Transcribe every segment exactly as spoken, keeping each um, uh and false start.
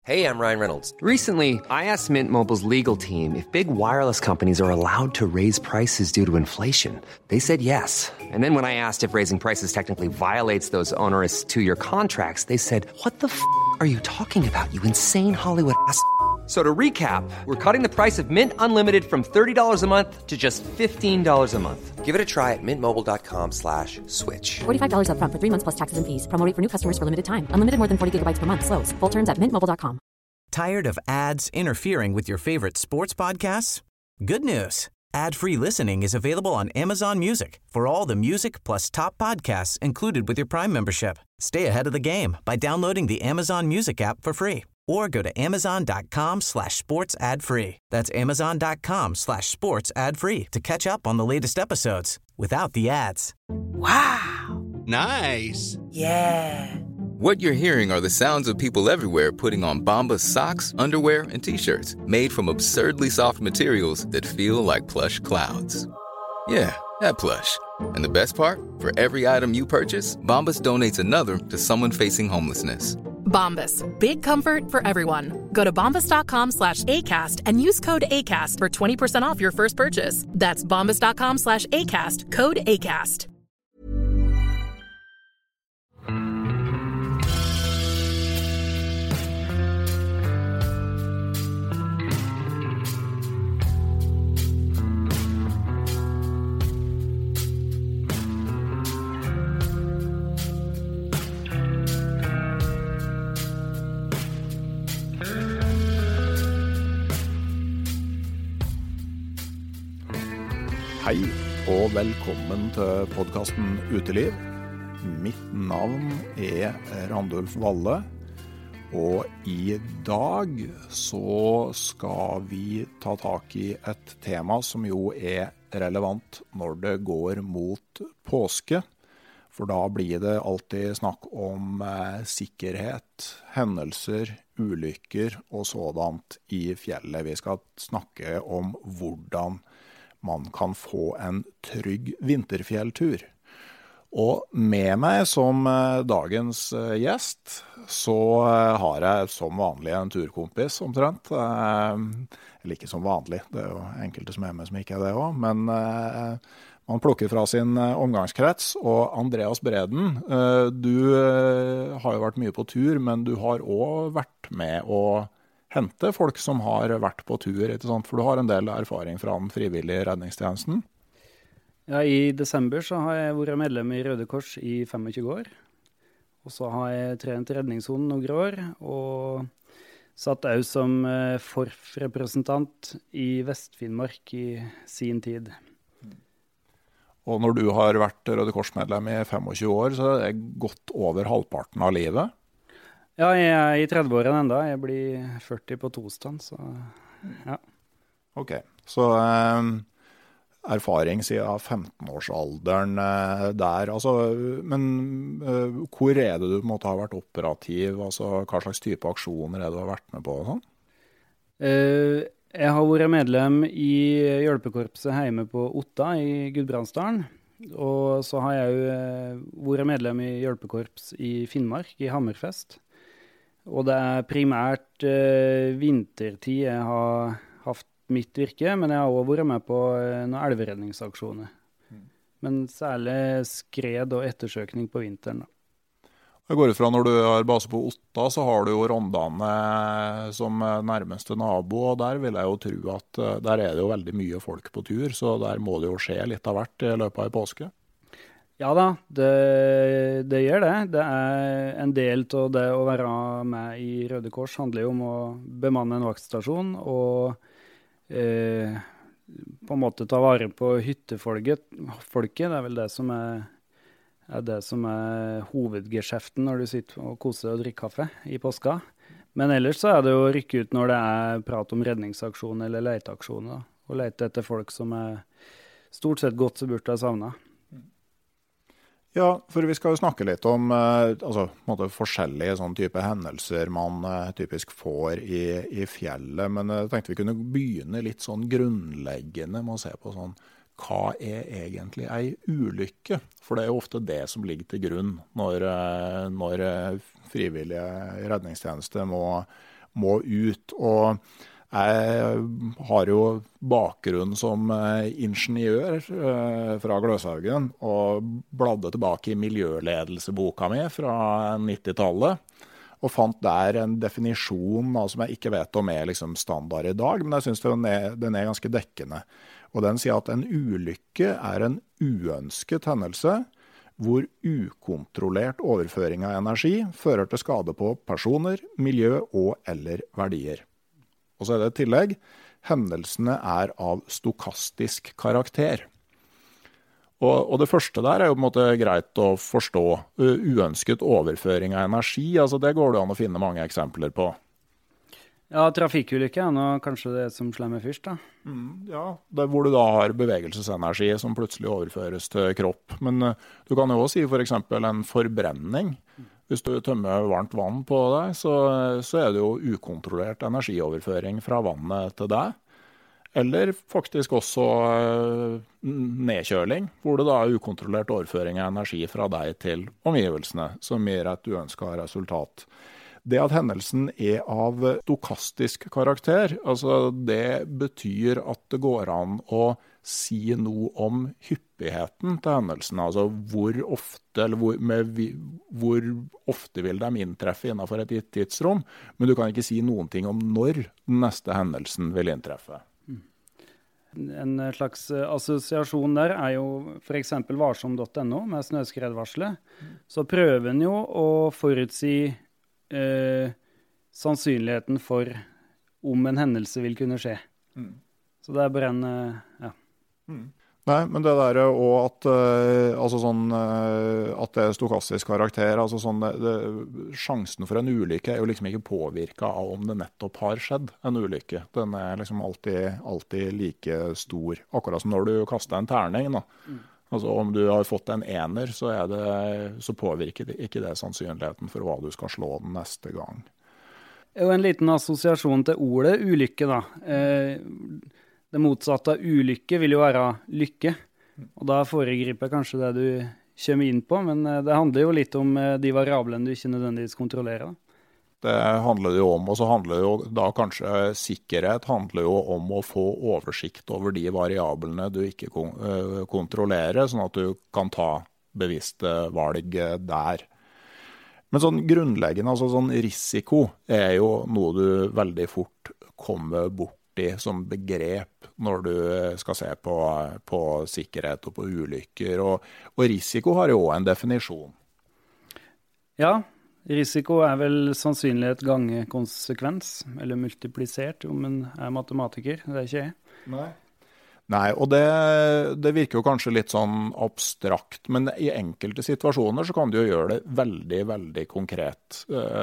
Hey, I'm Ryan Reynolds. Recently, I asked Mint Mobile's legal team if big wireless companies are allowed to raise prices due to inflation. They said yes. And then when I asked if raising prices technically violates those onerous two-year contracts, they said, what the f*** are you talking about, you insane Hollywood ass f- So to recap, we're cutting the price of Mint Unlimited from thirty dollars a month to just fifteen dollars a month. Give it a try at mintmobile.com slash switch. forty-five dollars up front for three months plus taxes and fees. Promo rate for new customers for limited time. Unlimited more than forty gigabytes per month. Slows full terms at mint mobile dot com. Tired of ads interfering with your favorite sports podcasts? Good news. Ad-free listening is available on Amazon Music for all the music plus top podcasts included with your Prime membership. Stay ahead of the game by downloading the Amazon Music app for free or go to amazon.com slash sports ad free. That's amazon.com slash sports ad free to catch up on the latest episodes without the ads. Wow. Nice. Yeah. What you're hearing are the sounds of people everywhere putting on Bombas socks, underwear, and T-shirts made from absurdly soft materials that feel like plush clouds. Yeah, that plush. And the best part? For every item you purchase, Bombas donates another to someone facing homelessness. Bombas. Big comfort for everyone. Go to bombas.com slash ACAST and use code ACAST for twenty percent off your first purchase. That's bombas.com slash ACAST. Code ACAST. Hei og velkommen til podcasten Uteliv. Mitt navn er Randulf Valle, og i dag så skal vi ta tak i et tema som jo er relevant når det går mot påske, for da blir det alltid snakk om eh, sikkerhet, hendelser, ulykker og sådant i fjellet. Vi skal snakke om hvordan man kan få en trygg vinterfjelltur. Og med meg som dagens gjest, så har jeg som vanlig en turkompis omtrent. Eller ikke som vanlig, det er jo enkelte som er med som ikke er det også, men man plukker fra sin omgangskrets. Og Andreas Breden, du har jo vært mye på tur, men du har også vært med å hente folk som har vært på tur, ikke sant? For du har en del erfaring fra den frivillige redningstjenesten. Ja, i desember så har jeg vært medlem i Røde Kors i tjuefem år. Og så har jeg trent redningssonen noen år, og satt også som F O R F-representant i Vest-Finnmark i sin tid. Og når du har vært Røde Kors-medlem i tjuefem år, så er det gått over halvparten av livet. Ja, jeg er i trettiårene enda. Jeg blir førti på torsdag, så ja. Ok, så eh, erfaring siden femtenårsalderen eh, der, altså, men eh, hvor er det du måtte ha vært operativ, altså hva slags type aksjoner er det du har vært med på og sånn? Uh, jeg har vært medlem i hjelpekorpset hjemme på Otta i Gudbrandsdalen, og så har jeg jo vært medlem i hjelpekorps i Finnmark, i Hammerfest. Og det er primært eh, vintertid jeg har hatt mitt virke, men jeg har også vært med på eh, noen elveredningsaksjoner. Mm. Men særlig skred og ettersøkning på vinteren. Da. Jeg går ut fra når du har base på Otta, så har du jo Rondane som nærmeste nabo, og der vil jeg jo tro at der er det jo veldig mye folk på tur, så der må det jo skje litt av hvert i løpet av en påske. Ja da, det, det gjør det. Det er en del av det å være med i Røde Kors handler jo om å bemanne en vaktstasjon og eh, på en måte ta vare på hyttefolket. Folket, det er vel det som er, er, det som er hovedgeskjeften når du sitter og koser og drikker kaffe i påska. Men ellers så er det å rykke ut når det er prat om redningsaksjon eller leteaksjon, da, og lete etter folk som er stort sett godt så burde ha savnet. Ja, for vi skal jo snakke litt om eh, altså, på en måte, forskjellige sånn type hendelser man eh, typisk får i, i fjellet, men jeg tenkte vi kunne begynne litt sånn grunnleggende med å se på sånn, hva er egentlig ei ulykke? For det er jo ofte det som ligger til grunn når, eh, når frivillige redningstjenester må, må ut. Og jeg har jo bakgrunn som ingeniør fra Gløshaugen, og bladde tilbake i miljøledelseboka mi fra nittitallet, og fant der en definisjon som jeg ikke vet om er liksom standard i dag, men jeg synes den er, den er ganske dekkende. Og den sier at en ulykke er en uønsket hendelse, hvor ukontrollert overføring av energi fører til skade på personer, miljø og eller verdier. Og så er det et tillegg, hendelsene er av stokastisk karakter. Og, og det første der er jo på en måte greit å forstå. Uønsket overføring av energi, altså det går det an å finne mange eksempler på. Ja, trafikkulykke er nå kanskje det som slår meg først da. Mm, ja, det er hvor du da har bevegelsesenergi som plutselig overføres til kropp. Men uh, du kan jo også si for eksempel en forbrenning. Hvis du tømmer varmt vann på deg, så, så er det jo ukontrollert energioverføring fra vannet til deg. Eller faktisk også uh, nedkjøling, hvor det da er ukontrollert overføring av energi fra deg til omgivelsene, som gir et uønsket resultat. Det at hendelsen er av stokastisk karakter, altså det betyr at det går an å si noe om hyppigheten til hendelsen, altså hvor ofte, eller hvor, med, hvor ofte vil de inntreffe innenfor et gitt tidsrom, men du kan ikke si noen ting om når den neste hendelsen vil inntreffe. En slags assosiasjon der er jo for eksempel varsom punktum no med snøskredvarslet. Så prøver en jo å forutsi Eh, sannsynligheten for om en hendelse vil kunne skje. Mm. Så det er bare en, eh, ja. Mm. Nei, men det der og at, uh, altså sånn, uh, at det er stokastisk karakter, altså sånn, det, det, sjansen for en ulykke er jo liksom ikke påvirket av om det nettopp har skjedd en ulykke. Den er liksom alltid, alltid like stor, akkurat som når du kaster en terning da. Mm. Altså om du har fått en ener, så, er det, så påvirker det ikke det sannsynligheten for hva du skal slå den neste gang. Og en liten assosiasjon til ordet ulykke da. Eh, det motsatte av ulykke vil jo være lykke. Og da foregriper kanskje det du kommer inn på, men det handler jo litt om de variablene du ikke nødvendigvis kontrollerer da. Det handler det jo om, og så handler det jo da kanskje sikkerhet handler jo om å få oversikt over de variablene du ikke kon- kontrollerer, sånn at du kan ta bevisste valg der. Men sånn grunnleggende, altså sånn risiko er jo noe du veldig fort kommer bort i som begrep når du skal se på, på sikkerhet og på ulykker, og, og risiko har jo en definisjon. Ja, risiko er vel sannsynlighet gange konsekvens, eller multiplisert, om en er matematiker, det er ikke jeg. Nei, Nei og det, det virker jo kanskje litt sånn abstrakt, men i enkelte situasjoner så kan du jo gjøre det veldig, veldig konkret.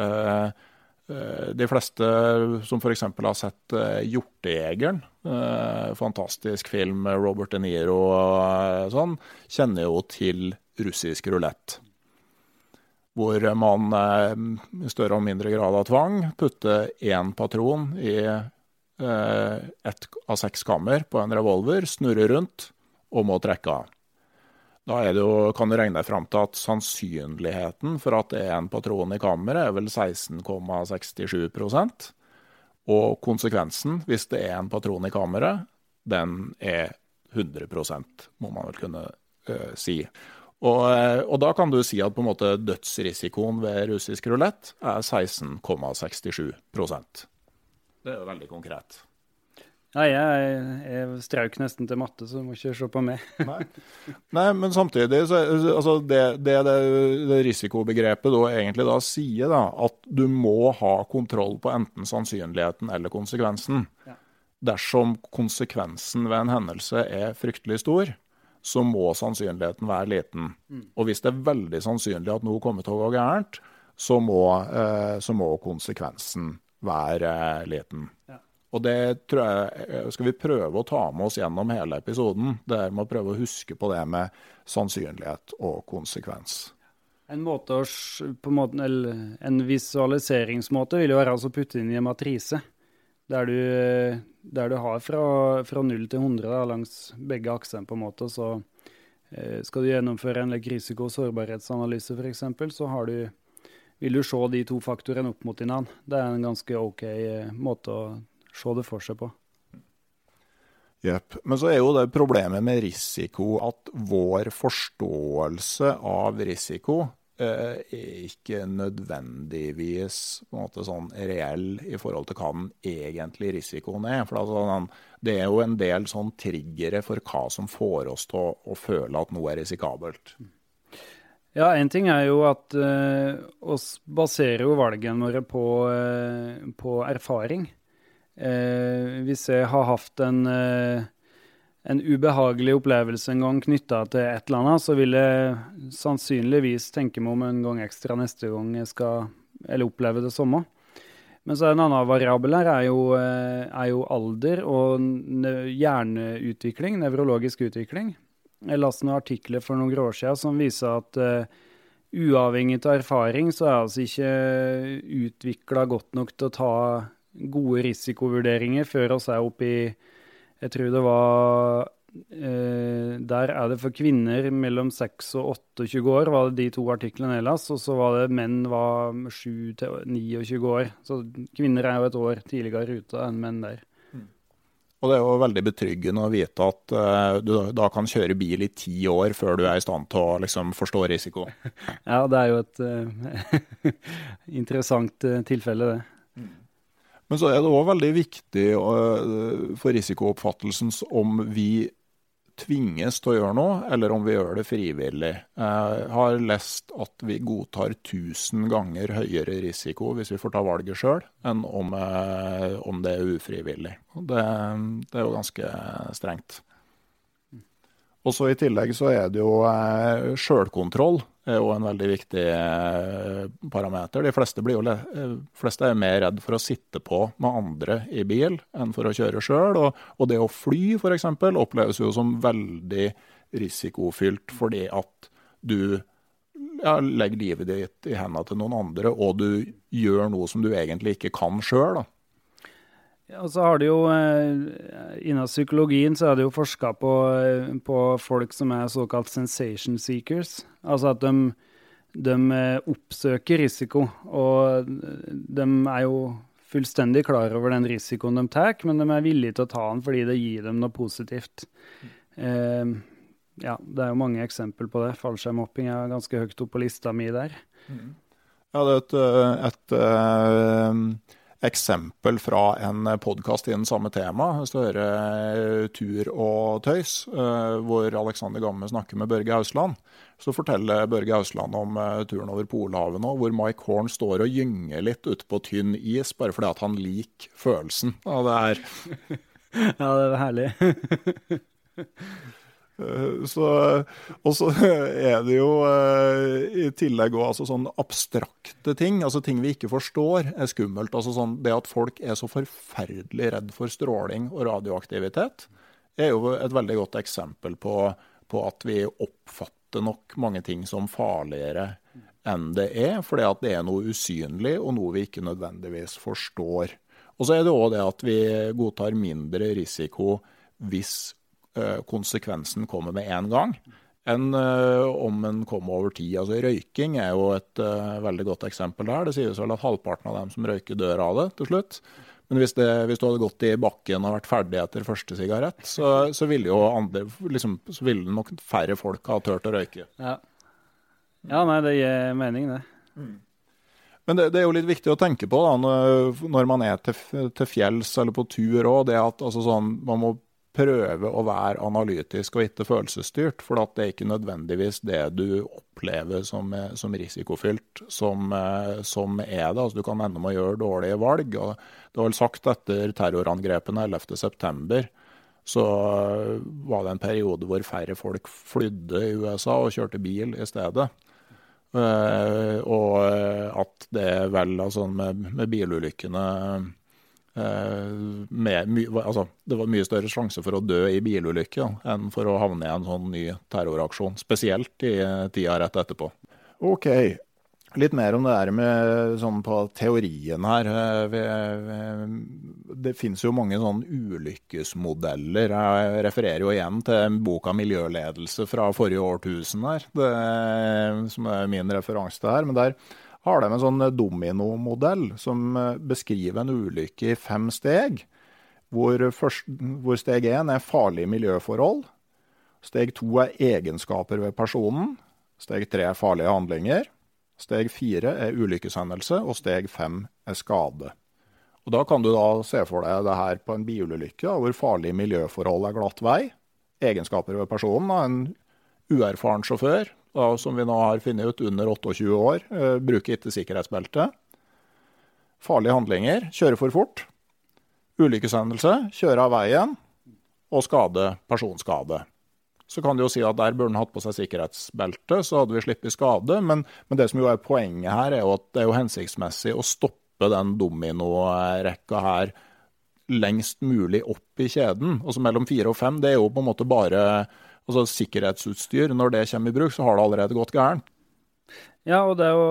De fleste som for eksempel har sett Hjortejegeren, fantastisk film med Robert De Niro og sånn, kjenner jo til russisk rulett. Hvor man i større og mindre grad av tvang putter en patron i eh, ett av seks kammer på en revolver, snurrer rundt og må trekke av. Da er det jo, kan du regne deg frem til at sannsynligheten for at det er en patron i kammeret er vel seksten komma sekstisju prosent. Og konsekvensen, hvis det er en patron i kammeret, den er hundre prosent, må man vel kunne eh, si. Og, og da kan du si at på en måte dødsrisikoen ved russisk rulett er seksten komma sekstisju prosent. Det er jo veldig konkret. Ja, jeg, jeg strauk nesten til matte, så du må ikke se på meg. Nei. Nei, men samtidig, så, altså det, det, det, det risikobegrepet da egentlig da sier da, at du må ha kontroll på enten sannsynligheten eller konsekvensen. Ja. Dersom konsekvensen ved en hendelse er fryktelig stor, så må sannsynligheten være liten. Mm. Og hvis det er veldig sannsynlig at noe kommer til å gå gærent, så må, eh, så må konsekvensen være eh, liten. Ja. Og det tror jeg, skal vi prøve å ta med oss gjennom hele episoden, det er med å prøve å huske på det med sannsynlighet og konsekvens. En måte å, på en, måte, en visualiseringsmåte vil jo være å putte inn i en matrise, der du, der du har fra, fra null til hundre da, langs begge aksene på en måte, så eh, skal du gjennomføre en like, risiko- og sårbarhetsanalyse for eksempel, så har du vil du se de to faktorene opp mot hverandre. Det er en ganske ok måte å se det for seg på. Yep. Men så er jo det problemet med risiko at vår forståelse av risiko eh, er ikke nødvendigvis på en måte sånn reell i forhold til hva den egentlige risikoen er. For altså, det er jo en del sånn triggere for hva som får oss til å, å føle at noe er risikabelt. Ja, en ting er jo at uh, oss baserer jo valgene våre på, uh, på erfaring. Eh, hvis jeg har hatt en, eh, en ubehagelig opplevelse en gang knyttet til et eller annet, så vil jeg sannsynligvis tenke meg om en gang ekstra neste gang jeg skal eller oppleve det samme. Men så er en annen variabel her er jo, eh, er jo alder og hjerneutvikling, nevrologisk utvikling. Jeg leste noen artikler for noen år siden som viser at eh, uavhengig av erfaring så er altså ikke utviklet godt nok til å ta gode risikovurderinger før oss er oppe i, jeg tror det var, eh, der er det for kvinner mellom seks og tjueåtte år, var det de to artiklene ellers, og så var det menn var sju til tjueni år. Så kvinner er jo et år tidligere ute enn menn der. Og det er jo veldig betryggende å vite at uh, du da kan kjøre bil i ti år før du er i stand til å liksom, forstå risiko. Ja, det er jo et uh, interessant uh, tilfelle det. Men så er det også veldig viktig uh, for risikooppfattelsen om vi tvinges til å gjøre noe, eller om vi gjør det frivillig. Jeg har lest at vi godtar tusen ganger høyere risiko hvis vi får ta valget selv, enn om, uh, om det er ufrivillig. Det, det er jo ganske strengt. Og så i tillegg så er det jo uh, selvkontroll. Det er jo en veldig viktig eh, parameter. De fleste, blir jo le fleste er mer redd for å sitte på med andre i bil enn for å kjøre selv. Og, og det å fly, for eksempel, oppleves jo som veldig risikofylt fordi at du ja, legger livet ditt i hendene til noen andre, og du gjør noe som du egentlig ikke kan selv, da. Ja, og så har det jo, eh, innen psykologien så er det jo forsket på, på folk som er såkalt sensation seekers. Altså at de, de oppsøker risiko, og de er jo fullstendig klar over den risikoen de tar, men de er villige til å ta den fordi det gir dem noe positivt. Eh, ja, det er jo mange eksempler på det. Fallskjermhopping er ganske høyt opp på lista mi der. Ja, det er et... et, et eksempel fra en podcast i den samme tema, hvis du hører Tur og Tøys, hvor Alexander Gamme snakker med Børge Ausland. Så forteller Børge Ausland om turen over Polhavet nå, hvor Mike Horn står og gynger litt ute på tynn is, bare fordi at han liker følelsen av det her. Ja, det er herlig. Så, og så er det jo i tillegg også, altså sånn abstrakte ting, altså ting vi ikke forstår er skummelt. Altså sånn, det at folk er så forferdelig redd for stråling og radioaktivitet er jo et veldig godt eksempel på, på at vi oppfatter nok mange ting som farligere enn det er, fordi at det er noe usynlig og noe vi ikke nødvendigvis forstår. Og så er det også det at vi godtar mindre risiko hvis konsekvensen kommer med en gang, enn uh, om den kommer over tid. Altså røyking er jo et uh, veldig godt eksempel der. Det sies vel at halvparten av dem som røyker dør av det til slutt. Men hvis, det, hvis du hadde gått i bakken og vært ferdig etter første sigarett, så, så ville jo andre, liksom, så ville nok færre folk ha tørt å røyke. Ja, ja nei, det gir mening det. Mm. Men det, det er jo litt viktig å tenke på da, når man er til, til fjells eller på tur også, det at altså, sånn, man må prøve å være analytisk og ikke følelsesstyrt, for at det er ikke nødvendigvis det du opplever som, som risikofylt som, som er det. Altså, du kan ende med å gjøre dårlige valg. Og det var vel sagt etter terrorangrepene ellevte september, så var det en periode hvor færre folk flydde i U S A og kjørte bil i stedet. Uh, og at det vel altså, med, med bilulykkene Med, my, altså, det var mye større sjanse for å dø i bilulykke ja, enn for å havne i en sånn ny terroraksjon, spesielt i tida rett etterpå. Ok, litt mer om det der med sånn på teorien her. Vi, vi, det finnes jo mange sånn ulykkesmodeller. Jeg refererer jo igjen til boka Miljøledelse fra forrige årtusen her, det, som er min referanse til her, men der har de en sånn domino-modell som beskriver en ulykke i fem steg, hvor, først, hvor steg én er farlige miljøforhold, steg to er egenskaper ved personen, steg tre er farlige handlinger, steg fire er ulykkeshendelse, og steg fem er skade. Og da kan du da se for deg det her på en bilulykke, hvor farlige miljøforhold er glatt vei, egenskaper ved personen, en uerfaren sjåfør, da, som vi nå har funnet ut under tjueåtte år, eh, bruker ikke sikkerhetsbelte. Farlige handlinger, kjøre for fort. Ulykkeshendelse, kjøre av veien, og skade, personskade. Så kan du jo si at der burde han hatt på seg sikkerhetsbelte, så hadde vi slippet skade, men, men det som jo er poenget her er jo at det er jo hensiktsmessig å stoppe den domino-rekka her lengst mulig opp i kjeden. Altså mellom fire og fem, det er jo på en måte bare altså sikkerhetsutstyr. Når det kommer i bruk, så har det allerede gått gærent. Ja, og det å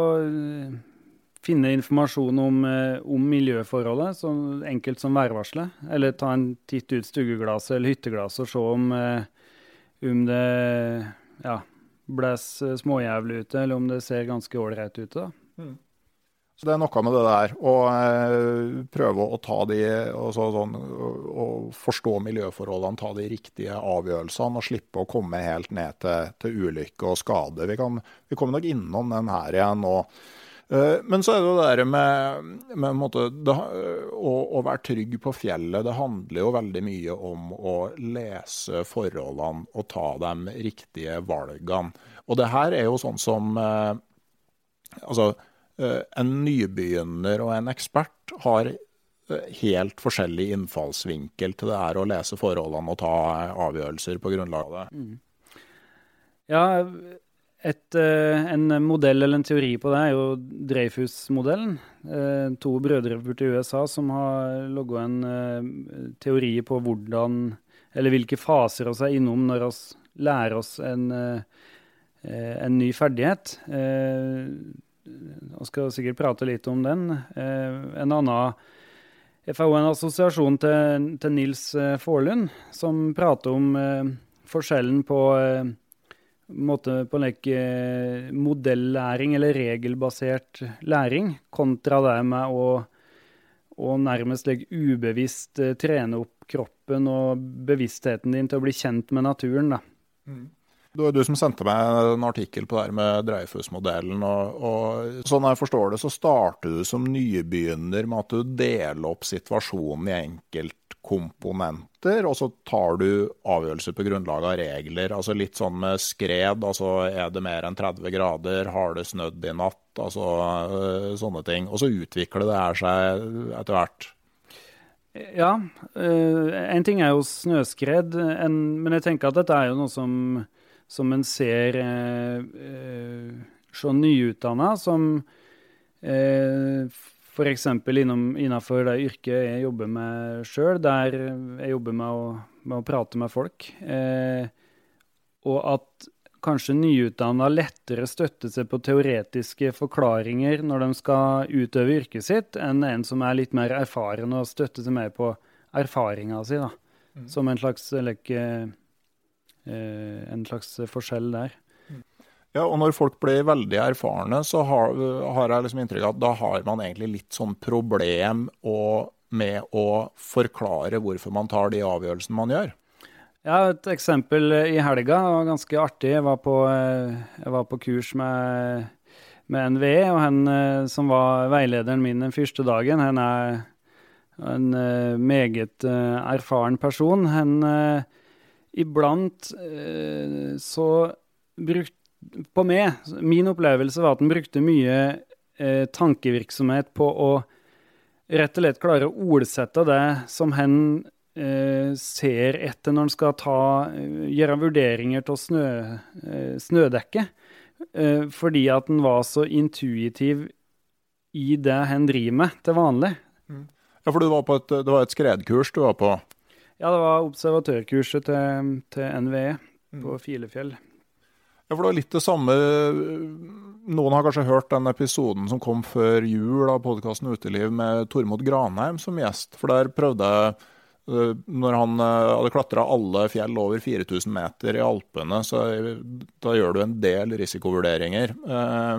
finne informasjon om, om miljøforholdet, så enkelt som værvarslet, eller ta en titt ut stueglasset eller hytteglasset og se om, om det ja, blæs småjævlig ute, eller om det ser ganske ålreit ut da. Mm. Så det er noe med det der, å eh, prøve å ta de, og så, sånn, og forstå miljøforholdene, ta de riktige avgjørelsene, og slippe å komme helt ned til, til ulykke og skade. Vi, kan, vi kommer nok innom den her igjen nå. Eh, men så er det jo det der med, med måte, det, å, å være trygg på fjellet. Det handler jo veldig mye om å lese forholdene og ta de riktige valgene. Og det her er jo sånn som, eh, altså, en nybegynner og en ekspert har helt forskjellig innfallsvinkel til det her å lese forholdene og ta avgjørelser på grunnlag av det. Mm. Ja, et, en modell eller en teori på det er jo Dreyfus-modellen. To brødre borte i U S A som har logget en teori på hvordan, eller hvilke faser vi er innom når vi lærer oss en, en ny ferdighet. Jeg skal sikkert prate litt om den. Eh, en annen, jeg får en assosiasjon til, til Nils Forlund, som prater om eh, forskjellen på, eh, måte på like, eh, modellæring eller regelbasert læring, kontra det med å, å nærmest like, ubevisst eh, trene opp kroppen og bevisstheten din til å bli kjent med naturen. Da. Mm. Det var du som sendte meg en artikkel på det her med Dreyfus-modellen, og, og sånn jeg forstår det, så starter du som nybegynner med at du deler opp situasjonen i enkeltkomponenter, og så tar du avgjørelser på grunnlag av regler, altså litt sånn med skred, altså er det mer enn tretti grader, har det snødd i natt, altså sånne ting, og så utvikler det her seg etter hvert. Ja, en ting er jo snøskred, en, men jeg tenker at dette er jo noe som som en ser eh, eh, så nyutdannet, som eh, for eksempel innom, innenfor det yrket jeg jobber med selv, der jeg jobber med å, med å prate med folk. Eh, og at kanskje nyutdannet lettere støtter seg på teoretiske forklaringer når de skal utøve yrket sitt, enn en som er litt mer erfaren og støtter seg mer på erfaringen sin, da. Mm. Som en slags like, en slags forskjell der. Ja, og når folk blir veldig erfarne, så har, har jeg liksom inntrykk av at da har man egentlig litt sånn problem og, med å forklare hvorfor man tar de avgjørelsene man gjør. Ja, et eksempel i helga var ganske artig. Jeg var på, jeg var på kurs med, med N V E, og han som var veilederen min den første dagen, han er en meget erfaren person. Han iblant eh, så brukte på meg, min opplevelse var at den brukte mye eh, tankevirksomhet på å rett og slett klare å ordsette det som hen eh, ser etter når den skal ta, gjøre vurderinger til snø, eh, snødekke, eh, fordi at den var så intuitiv i det hen driver med til vanlig. Mm. Ja, for du var på et, det var et skredkurs du var på. Ja, det var observatørkurset til, til N V E på Filefjell. Ja, for det var litt det samme. Noen har kanskje hørt den episoden som kom før jul av podcasten Uteliv med Tormod Granheim som gjest. For der prøvde jeg, når han hadde klatret alle fjell over fire tusen meter i Alpene, så da gjør du en del risikovurderinger.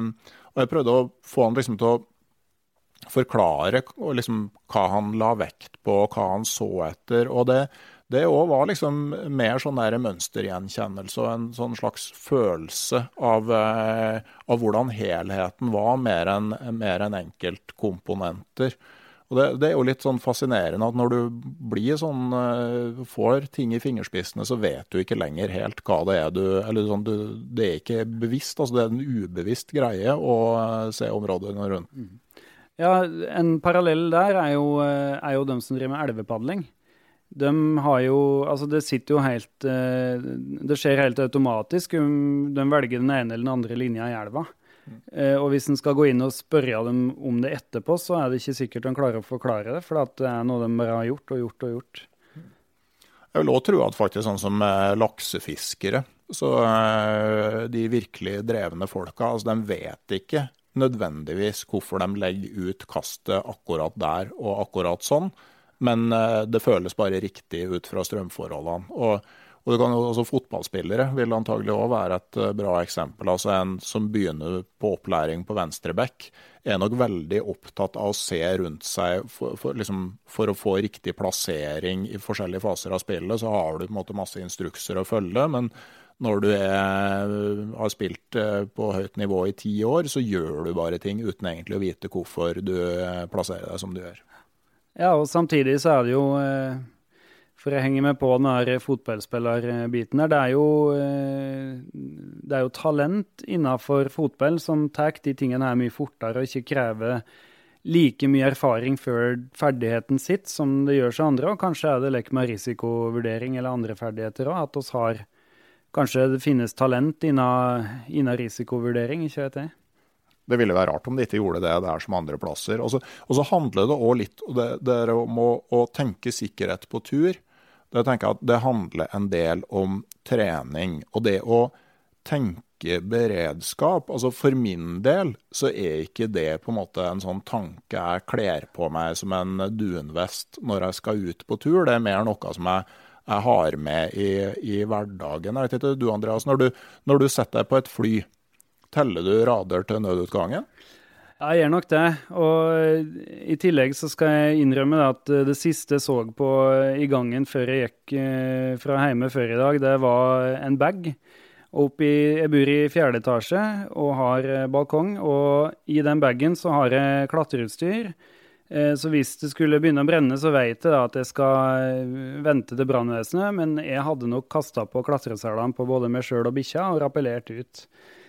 Og jeg prøvde å få han liksom til å forklare og liksom hva han la vekt på, hva han så etter, og det Det også var liksom mer sånn der mønstergjenkjennelse og en sånn slags følelse av, eh, av hvordan helheten var, mer enn mer enn enkeltkomponenter. Og det, det er jo litt sånn fascinerende at når du blir sånn, eh, får ting i fingerspissene, så vet du ikke lenger helt hva det er du, eller sånn, du, det er ikke bevisst, altså det er en ubevisst greie å se områdene rundt. Ja, en parallell der er jo, er jo de som driver med elvepadling. De har jo, altså det sitter jo helt, det skjer helt automatisk, de velger den ene eller den andre linja i elva. Mm. Og hvis en skal gå inn og spørre dem om det etterpå, så er det ikke sikkert de klarer å forklare det, for det er noe de bare har gjort og gjort og gjort. Jeg vil også tro at faktisk sånn som laksefiskere, så de virkelig drevne folka, altså de vet ikke nødvendigvis hvorfor de legger ut kastet akkurat der og akkurat sånn, men det føles bare riktig ut fra strømforholdene. Og, og det kan jo også fotballspillere vil antagelig også være et bra eksempel. Altså en som begynner på opplæring på venstreback er nok veldig opptatt av å se rundt seg for, for, liksom, for å få riktig plassering i forskjellige faser av spillet. Så har du på en måte masse instrukser å følge, men når du er, har spilt på høyt nivå i ti år, så gjør du bare ting uten egentlig å vite hvorfor du plasserer deg som du gjør. Ja, og samtidig så er det jo, for jeg henger med på denne fotballspillerbiten her, det er jo, det er jo talent innenfor fotball som tar de tingene her mye fortere og ikke krever like mye erfaring før ferdigheten sitt som det gjør seg andre, og kanskje er det lek med risikovurdering eller andre ferdigheter også, at oss har, kanskje det finnes talent innen, innen risikovurdering, ikke vet jeg. Det ville være rart om de ikke gjorde det der som andre plasser. Og så, og så handler det også litt det, det er om å, å tenke sikkerhet på tur. Det tenker jeg at det handler en del om trening. Og det å tenke beredskap, altså for min del så er ikke det på en måte en sånn tanke jeg kler på meg som en dunvest når jeg skal ut på tur. Det er mer noe som jeg, jeg har med i, i hverdagen. Jeg vet ikke, du Andreas, når du, når du setter deg på et fly, teller du rader til nødutgangen? Ja, jeg gjør nok det. Og i tillegg så skal jeg innrømme at det siste jeg så på i gangen før jeg gikk fra hjemme før i dag, det var en bag. Opp i, jeg bor i fjerde etasje og har balkong, og i den bagen så har jeg klatreutstyr. Så hvis det skulle begynne å brenne, så vet jeg da at jeg skal vente til brannvesenet, men jeg hadde nok kastet på klatreselene på både meg selv og bikkja og rappellert ut.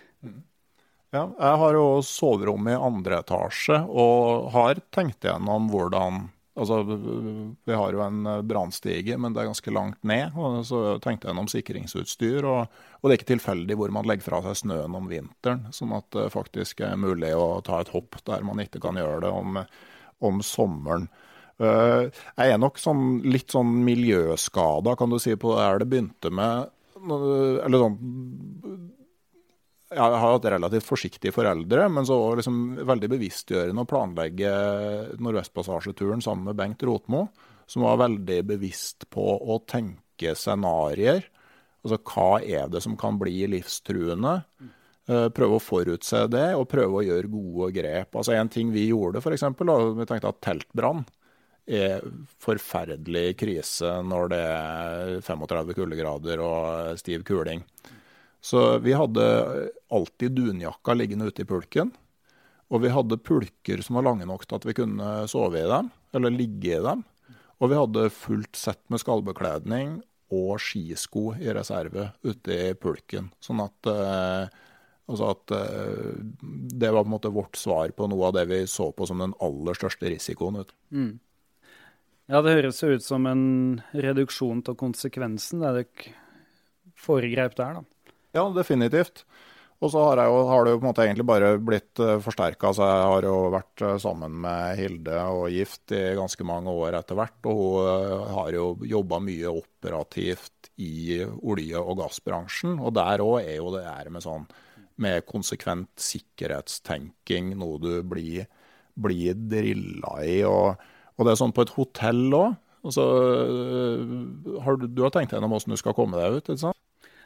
Ja, jeg har jo soverom i andre etasje og har tenkt igjennom hvordan, altså vi har jo en brannstige, men det er ganske langt ned, og så tenkte jeg gjennom sikringsutstyr, og, og det er ikke tilfeldig hvor man legger fra seg snøen om vinteren, sånn at det faktisk er mulig å ta et hopp der man ikke kan gjøre det om, om sommeren. Uh, jeg er nok sånn, litt sånn miljøskada, kan du si, på det her det begynte med, eller sånn, jeg har hatt relativt forsiktige foreldre, men så var det liksom veldig bevisstgjørende å planlegge Nordvestpassasjeturen sammen med Bengt Rotmo, som var veldig bevisst på å tenke scenarier. Altså, hva er det som kan bli livstruende? Prøve å forutse det, og prøve å gjøre gode grep. Altså, en ting vi gjorde, for eksempel, da, vi tenkte at teltbrann er forferdelig krise når det er tretifem kuldegrader og stiv kuling. Så vi hadde alltid dunjakka liggende ute i pulken, og vi hadde pulker som var lange nok til at vi kunne sove i dem, eller ligge i dem, og vi hadde fullt sett med skallbekledning og skisko i reserve ute i pulken, sånn at, eh, altså at eh, det var på en måte vårt svar på noe av det vi så på som den aller største risikoen. Mm. Ja, det høres ut som en reduksjon til konsekvensen, det dere foregrep der da. Ja, definitivt. Og så har, jeg jo, har det jo på en måte egentlig bare blitt forsterket. Så jeg har jo vært sammen med Hilde og gift i ganske mange år etter hvert. Og hun har jo jobbet mye operativt i olje- og gassbransjen. Og der også er jo det her med sånn, med konsekvent sikkerhetstenking, noe du blir, blir drillet i. Og, og det er sånn på et hotell også. Altså, har du, du har tenkt gjennom hvordan du skal komme deg ut, ikke sant?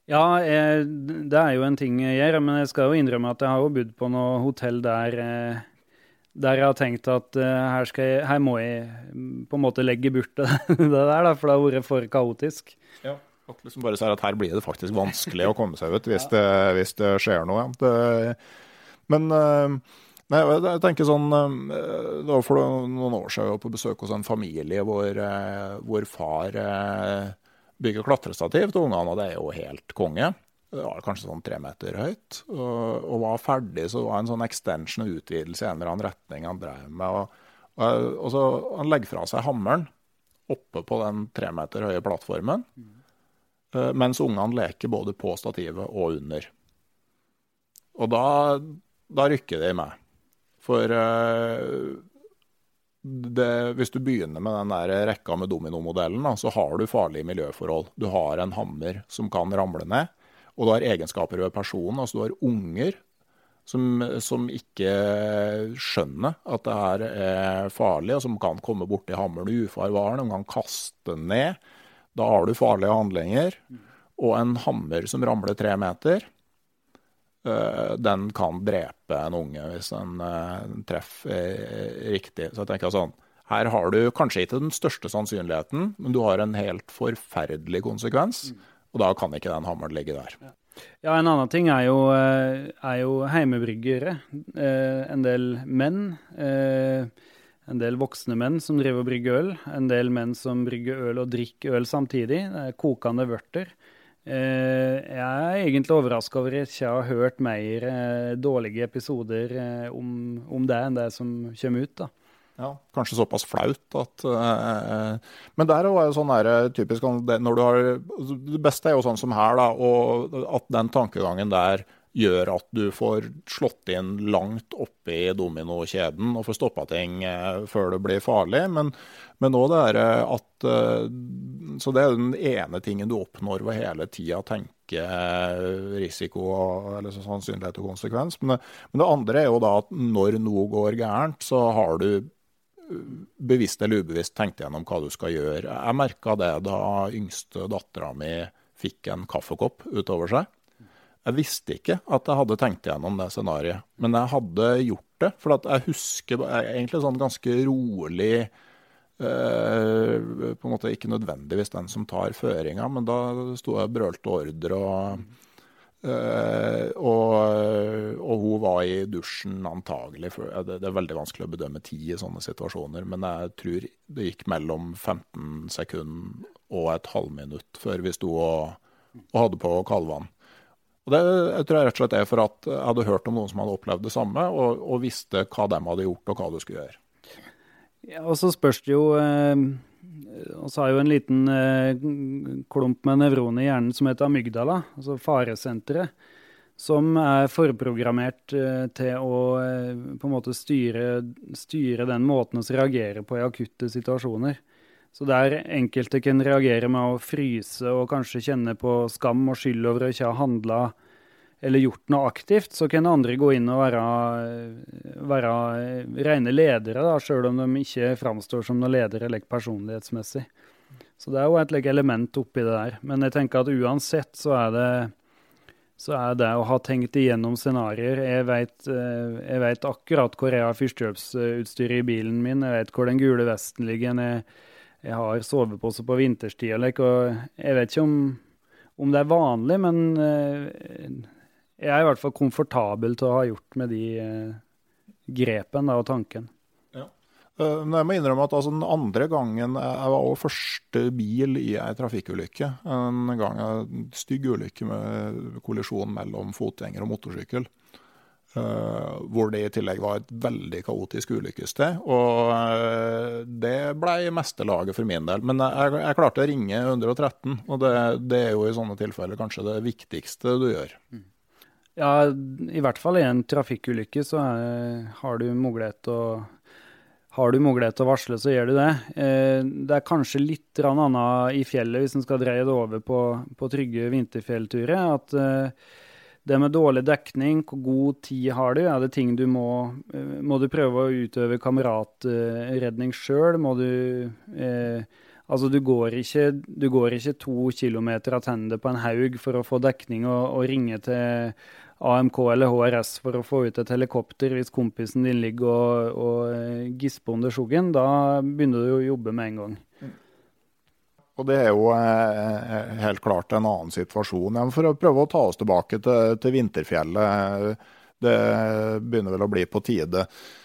Ja, jeg, det er jo en ting jeg gjør, men jeg skal jo innrømme at jeg har jo bodd på noe hotell der, eh, der jeg har tenkt at eh, her, skal jeg, her må jeg på en måte legge bort det, det der, da, for det har vært for kaotisk. Ja, at liksom bare sier at her blir det faktisk vanskelig å komme seg ut hvis det, hvis det skjer noe. Det, men nei, jeg tenker sånn, det var for noen år siden jeg var på besøk hos en familie hvor, hvor far bygger klatrestativ til ungene, og det er jo helt konge. Det var kanskje sånn tre meter høyt, og, og var ferdig, så var en sånn extension og utvidelse i en eller annen retning han drev med. Og, og, og så han legger fra seg hammeren oppe på den tre meter høye plattformen, mm. mens ungene leker både på stativet og under. Og da, da rykker de med. For det, hvis du begynner med den der rekka med dominomodellen, da, så har du farlige miljøforhold. Du har en hammer som kan ramle ned, og du har egenskaper ved personen. Altså du har unger som, som ikke skjønner at det her er farlig, og som kan komme bort til hammeren ufarvaren, de kan kaste ned. Da har du farlige handlinger, og en hammer som ramler tre meter, den kan drepe en unge hvis den treffer riktig. Så jeg tenker sånn, her har du kanskje ikke den største sannsynligheten, men du har en helt forferdelig konsekvens, og da kan ikke den hammeren ligge der. Ja, en annen ting er jo, er jo heimebryggere. En del menn, en del voksne menn som driver og brygger øl, en del menn som brygger øl og drikker øl samtidig, kokende vørter. Jeg er egentlig overrasket over at jeg ikke har hørt mer dårlige episoder om, om det enn det som kommer ut, da. Ja, kanskje såpass flaut at uh, men der er jo sånn der typisk når du har, det beste er jo sånn som her da, og at den tankegangen der gjør at du får slått inn langt oppe i dominokjeden og får stoppet ting uh, før det blir farlig, men, men også det er at uh, så det er den ene tingen du oppnår ved hele tiden tenke uh, risiko eller så sannsynlighet og konsekvens, men det, men det andre er jo da at når noe går gærent så har du bevisst eller ubevisst tenkt gjennom hva du skal gjøre. Jeg merket det da yngste datteren min fikk en kaffekopp utover seg. Jeg visste ikke at jeg hadde tenkt gjennom det scenariet, men jeg hadde gjort det, for at jeg husker egentlig sånn ganske rolig, eh, på en måte ikke nødvendigvis den som tar føringen, men da stod jeg brølt ordre og Uh, og, og hun var i dusjen antagelig, for det, det er veldig vanskelig å bedømme tid i sånne situasjoner, men jeg tror det gikk mellom femten sekunder og et halvminutt før vi stod og, og hadde på kalvene. Og det jeg tror jeg rett og slett er for at jeg hadde hørt om noen som hadde opplevd det samme, og, og visste hva de hadde gjort og hva du skulle gjøre. Ja, og så spørs det jo... Uh... Og så har jo en liten eh, klump med nevroner i hjernen som heter amygdala, altså faresenteret, som er forprogrammert eh, til å eh, på en måte styre, styre den måten vi reagerer på i akutte situasjoner. Så der enkelte kan reagere med å fryse og kanskje kjenne på skam og skyld over å ikke ha handlet eller gjort noe aktivt, så kan andre gå inn og være, være rene ledere, da, selv om de ikke framstår som noen ledere eller personlighetsmessig. Så det er jo et like, element oppi det der. Men jeg tenker at uansett så er det, så er det å ha tenkt igjennom scenarier. Jeg vet, jeg vet akkurat hvor jeg har førstehjelpsutstyr i bilen min, jeg vet hvor den gule vesten ligger, jeg, jeg har sovepose på vinterstid, og jeg vet ikke om, om det er vanlig, men jeg er i hvert fall komfortabel til å ha gjort med de eh, grepen da, og tanken. Ja. Uh, jeg må innrømme at altså, den andre gangen jeg var også første bil i en trafikkulykke. En gang en stygg ulykke med kollisjon mellom fotgjenger og motorsykkel. Uh, hvor det i tillegg var et veldig kaotisk ulykkessted. Og uh, det ble meste laget for min del. Men jeg, jeg klarte å ringe ett ett tre, og det, det er jo i sånne tilfeller kanskje det viktigste du gjør. Mm. Ja, i hvert fall i en trafikkulykke så er, har du mulighet å har du mulighet til å varsle, så gjør du det. Eh, det er kanskje litt annet i fjellet hvis en skal dreie det over på, på trygge vinterfjellturer, at eh, det med dårlig dekning, hvor god tid har du, er det ting du må, må du prøve å utøve kameratredning selv, må du, eh, Altså, du går ikke, du går ikke to kilometer attende på en haug for å få dekning og, og ringe til A M K eller H R S for å få ut et helikopter hvis kompisen din ligger og, og gisper under skjoggen. Da begynner du å jobbe med en gang. Og det er jo eh, helt klart en annen situasjon. Ja, for å prøve å ta oss tilbake til, til vinterfjellet, det begynner vel å bli på tide.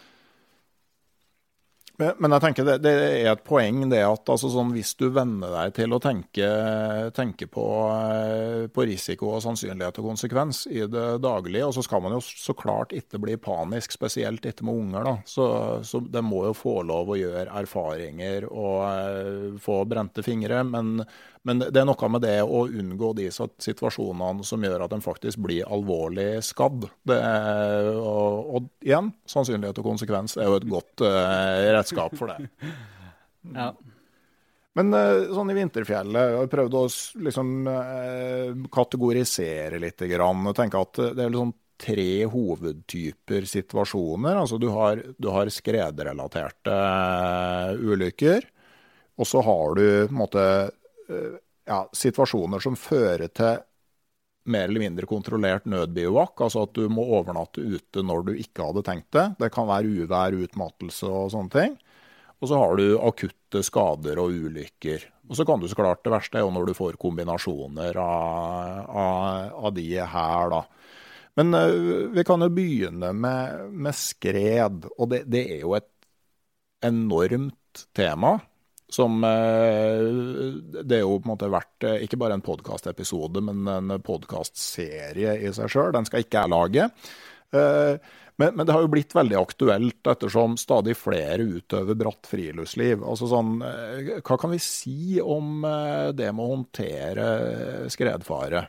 Men, men jeg tenker det, det er et poeng det at altså, sånn, hvis du venner deg til å tenke, tenke på, på risiko og sannsynlighet og konsekvens i det daglige, og så skal man jo så klart ikke bli panisk, spesielt ikke med unger. Da. Så, så det må jo få lov å gjøre erfaringer og uh, få brente fingre, men, men det er noe med det å unngå de situasjonene som gjør at de faktisk blir alvorlig skadd. Det er, og, og igjen, sannsynlighet og konsekvens er jo et godt uh, redskap for det. Ja. Men sånn i vinterfjellet, jeg har prøvd å liksom, kategorisere litt. Grann, og tenke at det er liksom tre hovedtyper situasjoner. Altså du har, du har skredrelaterte ulykker, og så har du på en måte, ja, situasjoner som fører til mer eller mindre kontrollert nødbivak, altså at du må overnatte ute når du ikke hadde tenkt det. Det kan være uvær, utmattelse og sånne ting. Og så har du akutte skader og ulykker. Og så kan du så klart, det verste er jo når du får kombinasjoner av, av, av de her da. Men uh, vi kan jo begynne med, med skred, og det, det er jo et enormt tema. Som, det er jo på en måte vært ikke bare en podcast-episode, men en podcast-serie i seg selv. Den skal ikke jeg lage. Men, men det har jo blitt veldig aktuelt ettersom stadig flere utøver bratt friluftsliv. Altså sånn, hva kan vi si om det med å håndtere skredfare?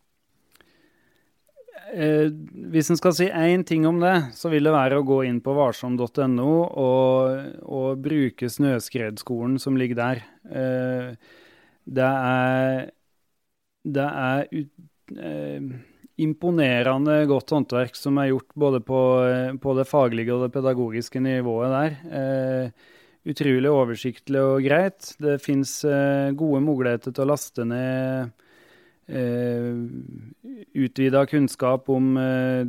Eh, hvis en skal si en ting om det, så vil det være å gå inn på varsom punktum no og, og bruke snøskredskolen som ligger der. Eh, det er, det er ut, eh, imponerende godt håndverk som er gjort både på, på det faglige og det pedagogiske nivået der. Eh, utrolig oversiktlig og greit. Det finnes eh, gode muligheter til å laste ned Uh, utvida kunnskap om uh,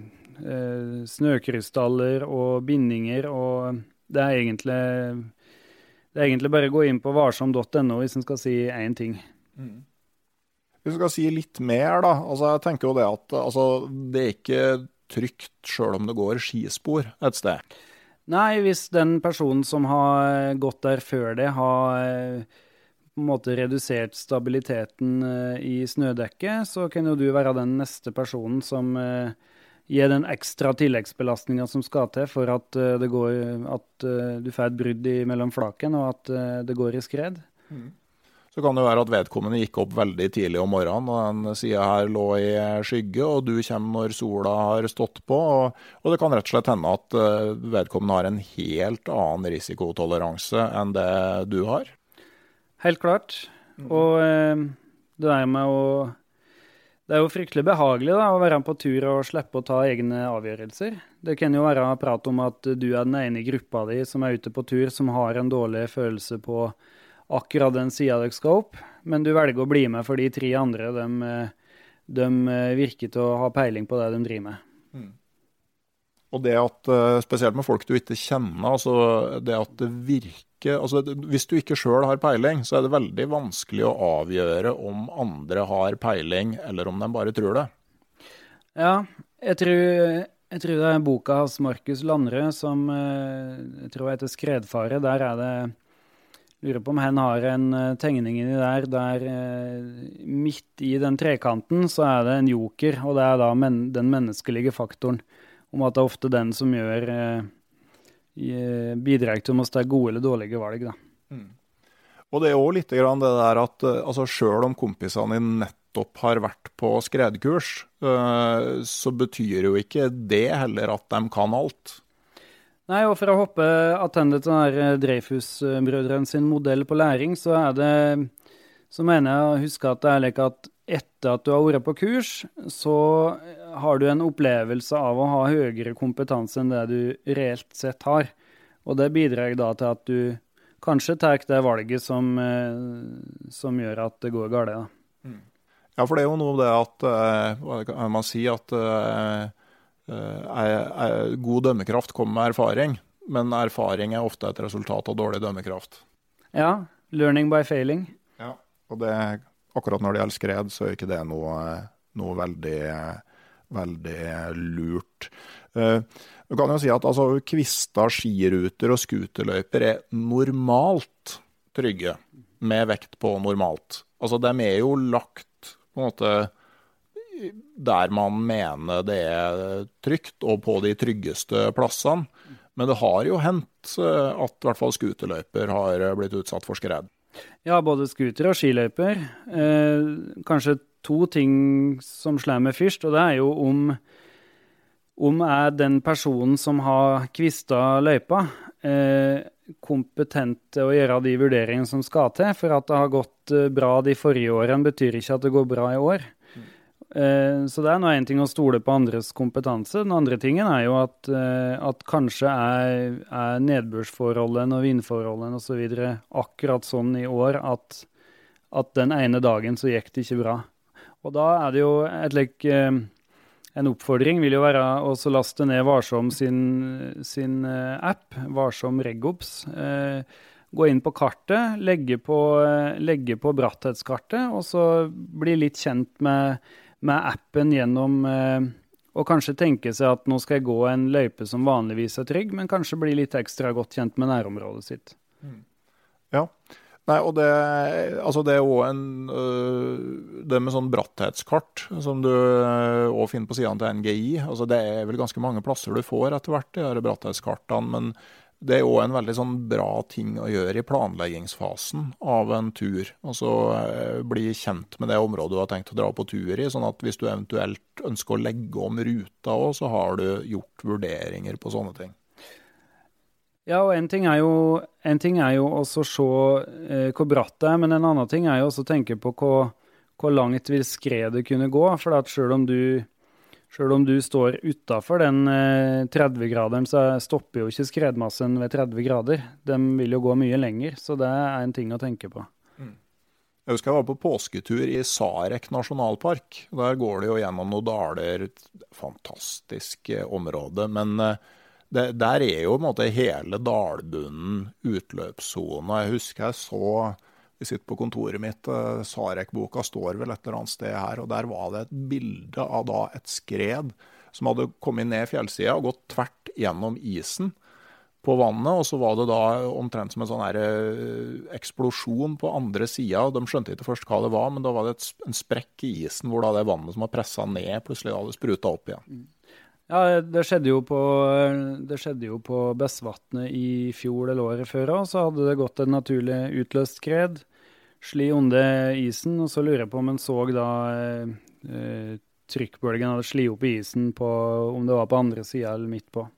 uh, snøkrystaller og bindinger, og det er egentlig det er egentlig bare å gå inn på varsom punktum no hvis en skal si en ting. Mm. Hvis vi skal si litt mer da, altså jeg tenker jo det at altså, det er ikke trygt selv om det går skispor et sted. Nei, hvis den personen som har gått der før det har på en måte redusert stabiliteten uh, i snødekket, så kan jo du være den neste personen som uh, gir den ekstra tilleggsbelastningen som skal til for at, uh, det går, at uh, du får et brudd i mellom flaken og at uh, det går i skred. Mm. Så kan det være at vedkommende gikk opp veldig tidlig om morgenen, og den siden her lå i skygge, og du kommer når sola har stått på, og, og det kan rett og slett hende at uh, vedkommende har en helt annen risikotoleranse enn det du har. Helt klart, og eh, det er med å, det er jo fryktelig behagelig da, å være på tur og slippe å ta egne avgjørelser. Det kan jo være prat om at du er den ene i gruppa di som er ute på tur, som har en dårlig følelse på akkurat den siden dere skal opp, men du velger å bli med for de tre andre, de, de virker til å ha peiling på det de driver med. Mm. Og det at, spesielt med folk du ikke kjenner, altså det at det virker, altså hvis du ikke selv har peiling, så er det veldig vanskelig å avgjøre om andre har peiling, eller om de bare tror det. Ja, jeg tror, jeg tror det er boka hans Markus Landrød som jeg tror heter Skredfare. Der er det, lurer på om han har en tegning inni der, der midt i den trekanten så er det en joker, og det er da men, den menneskelige faktoren, om at det er ofte den som gjør bidrar til å ta gode eller dårlige valg. Da. Mm. Og det er også litt grann det der at altså, selv om kompisene nettopp har vært på skredkurs, så betyr jo ikke det heller at de kan alt. Nei, og for å hoppe attende til denne Dreyfus-brødrene sin modell på læring, så er det, så mener jeg å huske at det er like at etter at du har vært på kurs, så har du en opplevelse av å ha høyere kompetanse enn det du reelt sett har. Og det bidrar da til at du kanskje tar det valget som, eh, som gjør at det går galt. Da. Mm. Ja, for det er jo noe det at, eh, hva kan man si, at eh, er, er, god dømmekraft kommer med erfaring, men erfaring er ofte et resultat av dårlig dømmekraft. Ja, learning by failing. Ja, og det, akkurat når det gjelder skred, så er ikke det noe, noe veldig, veldig lurt. Uh, du kan jo si at altså, kvister, skiruter og skuterløyper er normalt trygge, med vekt på normalt. Altså, de er jo lagt på en måte der man mener det er trygt, og på de tryggeste plassene. Men det har jo hendt at i hvert fall skuterløyper har blitt utsatt for skred. Ja, både skuter og skiløyper. Eh, kanskje to ting som slår meg først, og det er jo om, om er den personen som har kvista løypa, eh, kompetent til å gjøre de vurderingene som skal til, for at det har gått bra de forrige årene betyr ikke at det går bra i år. Mm. Eh, så det er nå en ting å stole på andres kompetanse. Den andre tingen er jo at, eh, at kanskje er, er nedbørsforholden og vindforholden og så videre akkurat sånn i år at, at den ene dagen så gikk det ikke bra. Og da er det jo et like, eh, en oppfordring vil jo være å laste ned Varsom sin, sin app, Varsom Regops. Eh, gå inn på kartet, legge på, legge på bratthetskartet, og så bli litt kjent med, med appen gjennom, eh, og kanskje tenke seg at nå skal jeg gå en løype som vanligvis er trygg, men kanskje bli litt ekstra godt kjent med nærområdet sitt. Ja. Nei, og det, altså det er jo en, øh, det med sånn brattetskart, som du også finner på siden til N G I, altså det er vel ganske mange plasser du får etter hvert, de her bratthetskartene, men det er jo en veldig sånn bra ting å gjøre i planleggingsfasen av en tur, altså øh, bli kjent med det området du har tenkt å dra på tur i, sånn at hvis du eventuelt ønsker å legge om ruta også, så har du gjort vurderinger på sånne ting. Ja, og en ting er jo, en ting er jo også å se eh, hvor bratt det er, men en annen ting er jo også å tenke på hvor, hvor langt vil skredet kunne gå, for at selv om du, selv om du står utenfor den eh, tretti-graderen, så stopper jo ikke skredmassen ved tretti grader. De vil jo gå mye lenger, så det er en ting å tenke på. Mm. Jeg husker jeg var på påsketur i Sarek nasjonalpark. Der går det jo gjennom noen daler, fantastisk område, men eh, Det, der er jo på en måte hele dalbunnen utløpszone. Jeg husker jeg så, vi sitter på kontoret mitt, Sarek-boka står vel et eller annet sted her, og der var det et bilde av da et skred som hadde kommet ned fjellsida og gått tvert gjennom isen på vannet, og så var det da omtrent som en sånn her eksplosjon på andre sida, og de skjønte ikke først hva det var, men da var det et, en sprekk i isen hvor da det vannet som var presset ned plutselig hadde sprutet opp igjen. Ja, det skjedde jo på, det skjedde jo på Bessvatnet i fjor eller året før, og så hadde det gått en naturlig utløst skred, sli under isen, og så lurer jeg på om en så da eh, trykkbølgen hadde sli opp i isen på, om det var på andre siden eller midt på.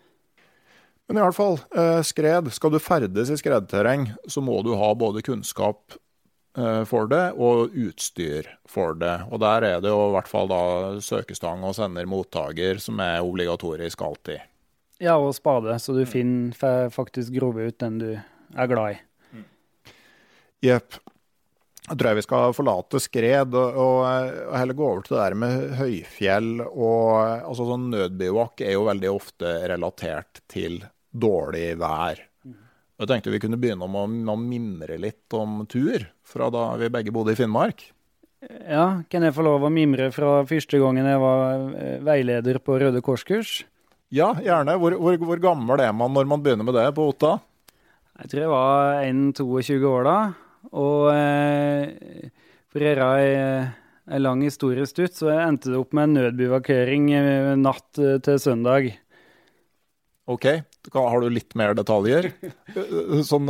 Men i hvert fall, eh, skred, skal du ferdes i skredterreng, så må du ha både kunnskap for det, og utstyr for det. Og der er det jo i hvert fall da søkestang og sender mottager som er obligatorisk alltid. Ja, og spade, så du finner faktisk grove ut den du er glad i. Mm. Jepp. Jeg tror jeg vi skal forlate skred og, og heller gå over til det der med høyfjell. Og, altså sånn nødbivak er jo veldig ofte relatert til dårlig vær. Jeg tenkte vi kunne begynne om å, å mimre litt om tur, fra da vi begge bodde i Finnmark. Ja, kan jeg få lov å mimre fra første gangen jeg var veileder på Røde Korskurs? Ja, gjerne. Hvor, hvor, hvor gammel er man når man begynner med det på Otta? Jeg tror jeg var tjueen år da, og eh, for å gjøre en lang historie stutt, så endte det opp med en nødbivakering natt til søndag. Ok, har du litt mer detaljer? Sånn,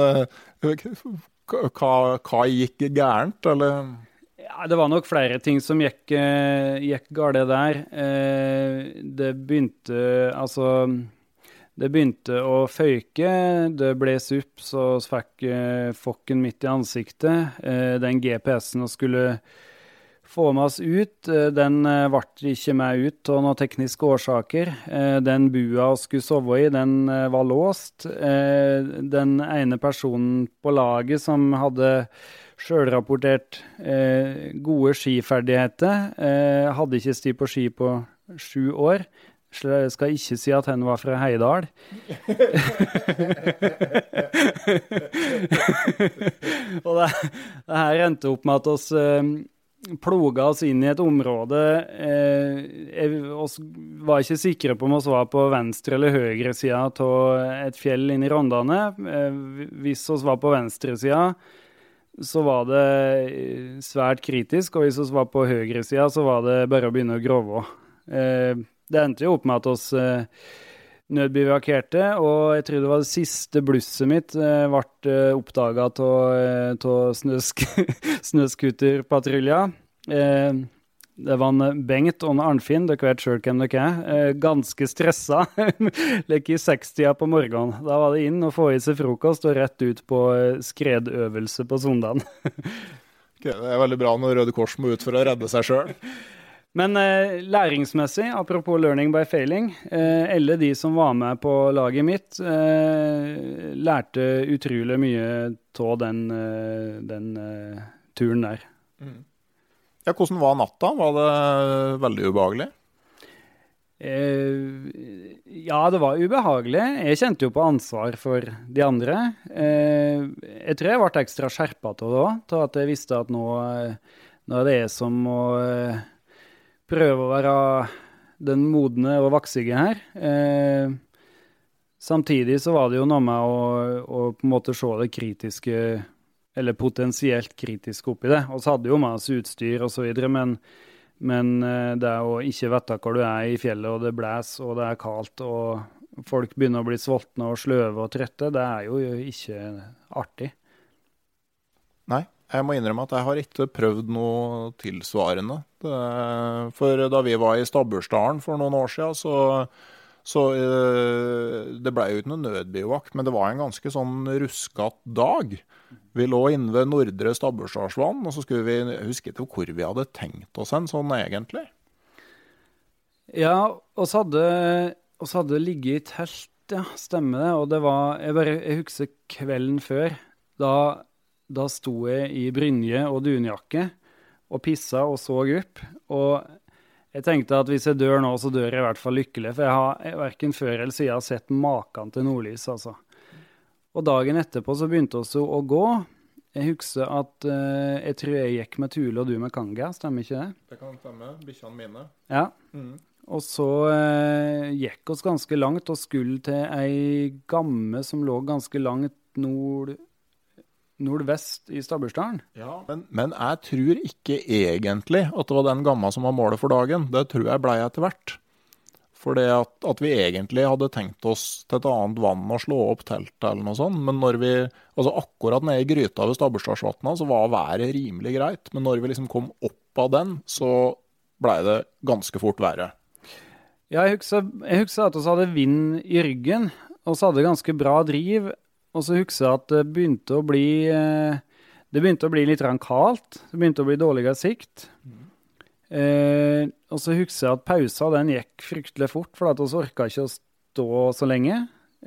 hva, hva gikk gærent, eller? Ja, det var nok flere ting som gikk, gikk galt der. Det begynte, altså, det begynte å føyke, det bles opp, så fikk fokken midt i ansiktet. Den G P S-en og skulle få med oss ut. Den ble ikke med ut av noen tekniske årsaker. Den bua vi skulle sove i, den var låst. Den ene personen på laget som hadde selvrapportert gode skiferdigheter, hadde ikke sti på ski på sju år. Så jeg skal ikke si at han var fra Heidal. Og det, det her endte opp med at oss ploga oss inn i et område. Eh, oss var ikke sikre på om oss var på venstre eller høyre siden av et fjell inn i Rondane. Eh, hvis oss var på venstre siden, så var det svært kritisk, og hvis oss var på høyre siden, så var det bare å begynne å grove. Eh, det endte jo opp med at oss eh, nødbivakerte, og jeg tror det var det siste blusset mitt eh, ble oppdaget av snøsk snøskuterpatrulja. Eh, det var en Bengt og en Arnfinn, dere vet selv hvem dere er, eh, ganske stresset, like i sekstida på morgenen. Da var det inn og få i seg frokost og rett ut på skredøvelse på sondagen. Okay, det er veldig bra når Røde Kors må ut for å redde seg selv. Men eh, læringsmessig, apropos learning by failing, eh, alle de som var med på laget mitt eh, lærte utrolig mye av den, eh, den eh, turen der. Mm. Ja, hvordan var natta? Var det veldig ubehagelig? Eh, ja, det var ubehagelig. Jeg kjente jo på ansvar for de andre. Eh, jeg tror jeg ble ekstra skjerpet av det også, til at jeg visste at nå, nå er det jeg som må eh, prøve å være den modne og vaksige her. Eh, samtidig så var det jo noe med å, å på en måte se det kritiske, eller potensielt kritiske oppi det. Og så hadde jo med oss utstyr og så videre, men, men det å ikke vite hvor du er i fjellet, og det blæs, og det er kaldt, og folk begynner å bli svoltne og sløve og trette, det er jo ikke artig. Nei. Jeg må innrømme at jeg har ikke prøvd noe tilsvarende. Det, for da vi var i Stabbursdalen for noen år siden, så, så det ble jo ikke noe nødbivakt, men det var en ganske sånn ruskat dag. Vi lå inne ved Nordre Stabbursdalsvann, og så skulle vi, jeg husker ikke hvor vi hadde tenkt oss en sånn egentlig. Ja, oss hadde, oss hadde ligget i telt, ja, stemmer det, og det var, jeg bare, jeg husker kvelden før, da Da sto jeg i brynje og dunjakke og pissa og så opp. Og jeg tenkte at hvis jeg dør nå, så dør jeg i hvert fall lykkelig. For jeg har hverken før eller siden har sett maken til nordlys, altså. Og dagen etterpå så begynte vi å gå. Jeg husker at uh, jeg tror jeg gikk med Tule og du med Kanga, stemmer ikke det? Det kan stemme, bikkjene mine. Ja. Mm. Og så uh, gikk oss ganske langt og skulle til ei gamme som lå ganske langt nord... nordvest i Stabbursdalen. Ja, men, men jeg tror ikke egentlig at det var den gamma som var målet for dagen. Det tror jeg ble etter hvert. For det at, at vi egentlig hadde tenkt oss til et annet vann og slå opp teltet eller noe sånt. Men når vi, altså akkurat nede i gryta ved Stabbursdalsvatna så var været rimelig greit. Men når vi liksom kom opp av den, så ble det ganske fort verre. Ja, jeg husker, jeg husker at vi hadde vind i ryggen, og så hadde ganske bra driv. Og så husker jeg at det begynte å bli, det begynte å bli litt kaldt. Det begynte å bli dårligere sikt. Mm. Eh, og så husker jeg at pausa, den gikk fryktelig fort, for at vi orket ikke å stå så lenge.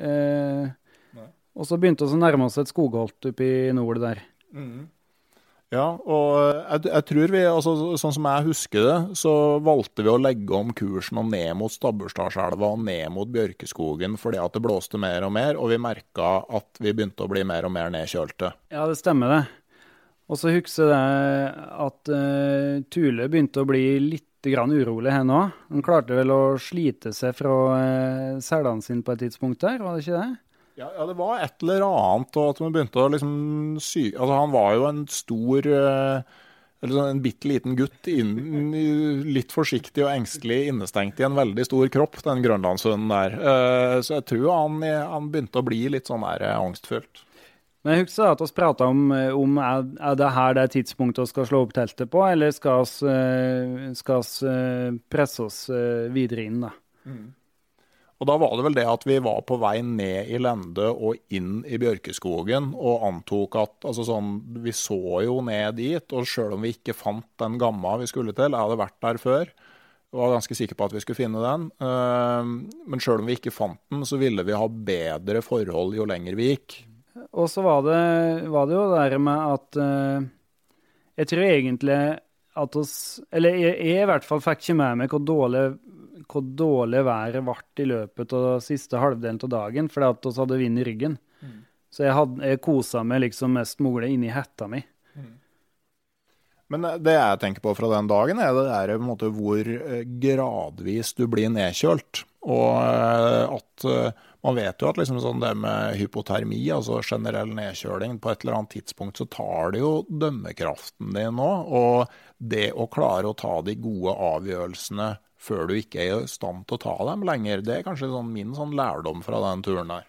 Eh, og så begynte vi å nærme oss et skogholt oppe i nord der. Mm. Ja, og jeg, jeg tror vi, altså, sånn som jeg husker det, så valgte vi å legge om kursen og ned mot Stabbursdalselva og ned mot Bjørkeskogen fordi at det blåste mer og mer, og vi merket at vi begynte å bli mer og mer nedkjølte. Ja, det stemmer det. Og så husker jeg at uh, Tule begynte å bli litt grann urolig her nå. Han klarte vel å slite seg fra uh, selene sin på et tidspunkt der, var det ikke det? Ja, ja, det var et eller annet, og at man begynte å liksom sy... Altså, han var jo en stor, eller sånn en bitteliten gutt, inn, litt forsiktig og engstelig innestengt i en veldig stor kropp, den grønlandshunden der. Så jeg tror han, han begynte å bli litt sånn der angstfullt. Men jeg husker at vi pratet om, om er, er det her det tidspunktet vi skal slå opp teltet på, eller skal vi, skal vi presse oss videre inn da? Mm. Og da var det vel det at vi var på vei ned i Lende og inn i Bjørkeskogen, og antok at, altså sånn, vi så jo ned dit, og selv om vi ikke fant den gamma vi skulle til, jeg hadde vært der før, jeg var ganske sikker på at vi skulle finne den, men selv om vi ikke fant den, så ville vi ha bedre forhold jo lenger vi gikk. Og så var det, var det jo det med at, jeg tror egentlig at oss, eller jeg, jeg i hvert fall fikk ikke med meg hvor dårlig hvor dårlig været vart i løpet av siste halvdelen av dagen, fordi at vi hadde vind i ryggen. Mm. Så jeg, hadde, jeg koset meg liksom mest mulig inne i hetta mi. Mm. Men det jeg tenker på fra den dagen er det der på en måte hvor gradvis du blir nedkjølt. Og at man vet jo at liksom sånn det med hypotermi, altså generell nedkjøling, på et eller annet tidspunkt så tar det jo dømmekraften din nå, og det å klare å ta de gode avgjørelsene før du ikke er i stand til å ta dem lenger. Det er kanskje sånn min sånn lærdom fra den turen der.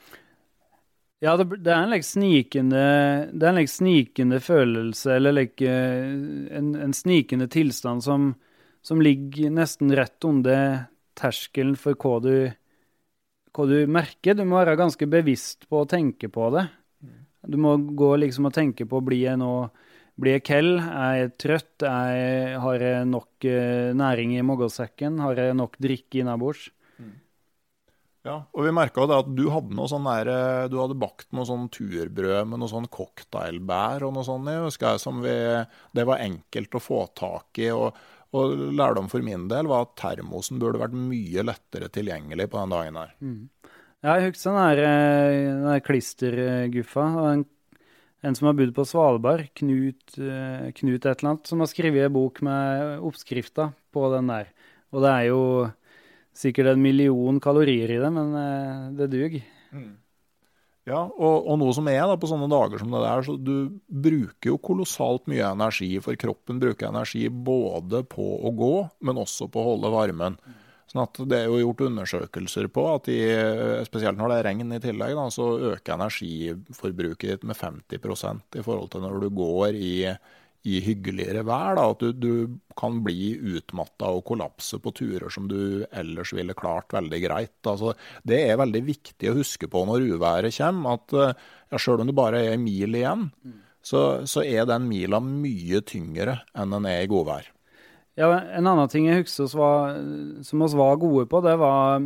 Ja, det, det er en like snikende, det er en like snikende følelse, eller like, en, en snikende tilstand som, som ligger nesten rett under terskelen for hva du, hva du merker. Du må være ganske bevisst på å tenke på det. Du må gå liksom og tenke på, blir jeg nå Blir jeg kell? Er jeg trøtt? Er jeg, har jeg nok uh, næring i magesekken? Har jeg nok drikke innabords? Mm. Ja, og vi merket det at du hadde noe sånn der, du hadde bakt noe sånn turbrød med noe sånn cocktailbær og noe sånt, jeg husker jeg, som vi, det var enkelt å få tak i, og, og lærdom for min del var at termosen burde vært mye lettere tilgjengelig på den dagen her. Mm. Ja, jeg husker den der, den der klisterguffa, og en En som har bodd på Svalbard, Knut, Knut et eller annet, som har skrevet en bok med oppskrifter på den der. Og det er jo sikkert en million kalorier i det, men det duger. Mm. Ja, og, og noe som er da, på sånne dager som det der, så du bruker jo kolossalt mye energi, for kroppen bruker energi både på å gå, men også på å holde varmen. Sånn at det er jo gjort undersøkelser på at de, spesielt når det er regn i tillegg, da, så øker energiforbruket ditt med femti prosent i forhold til når du går i, i hyggeligere vær. Da, at du, du kan bli utmattet og kollapse på turer som du ellers ville klart veldig greit. Altså, det er veldig viktig å huske på når uværet kommer, at ja, selv om det bare er en mil igjen, så, så er den mila mye tyngre enn den er i godvær. Ja, en annen ting jeg husker som, var, som oss var gode på, det var,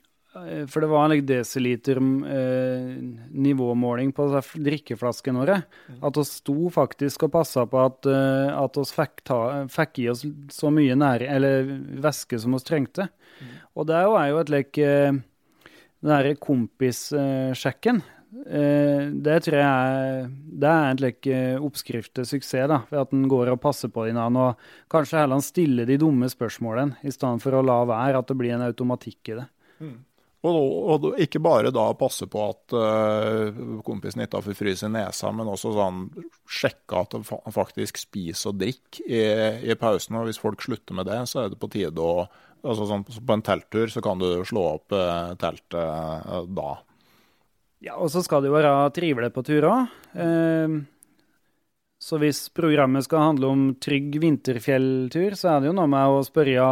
for det var en like, desiliter eh, nivåmåling på drikkeflasken våre, mm. at oss sto faktisk og passet på at, uh, at oss fikk, ta, fikk i oss så mye næring, eller væske som oss trengte. Mm. Og det er jo et like, den der kompissjekken, Uh, det tror jeg det er en like, oppskrift til suksess da, ved at den går og passer på din annen, og kanskje heller stille de dumme spørsmålene i stedet for å la være at det blir en automatikk i det. Mm. Og, og ikke bare da passe på at uh, kompisen ikke har forfryst i nesa, men også sånn, sjekke at han faktisk spiser og drikker i, i pausen, og hvis folk slutter med det, så er det på tide å, altså sånn, på en telttur så kan du slå opp uh, teltet uh, da. Ja, og så skal det jo være trivelig på tur også. Eh, så hvis programmet skal handle om trygg vinterfjelltur, så er det jo noe med å spørre,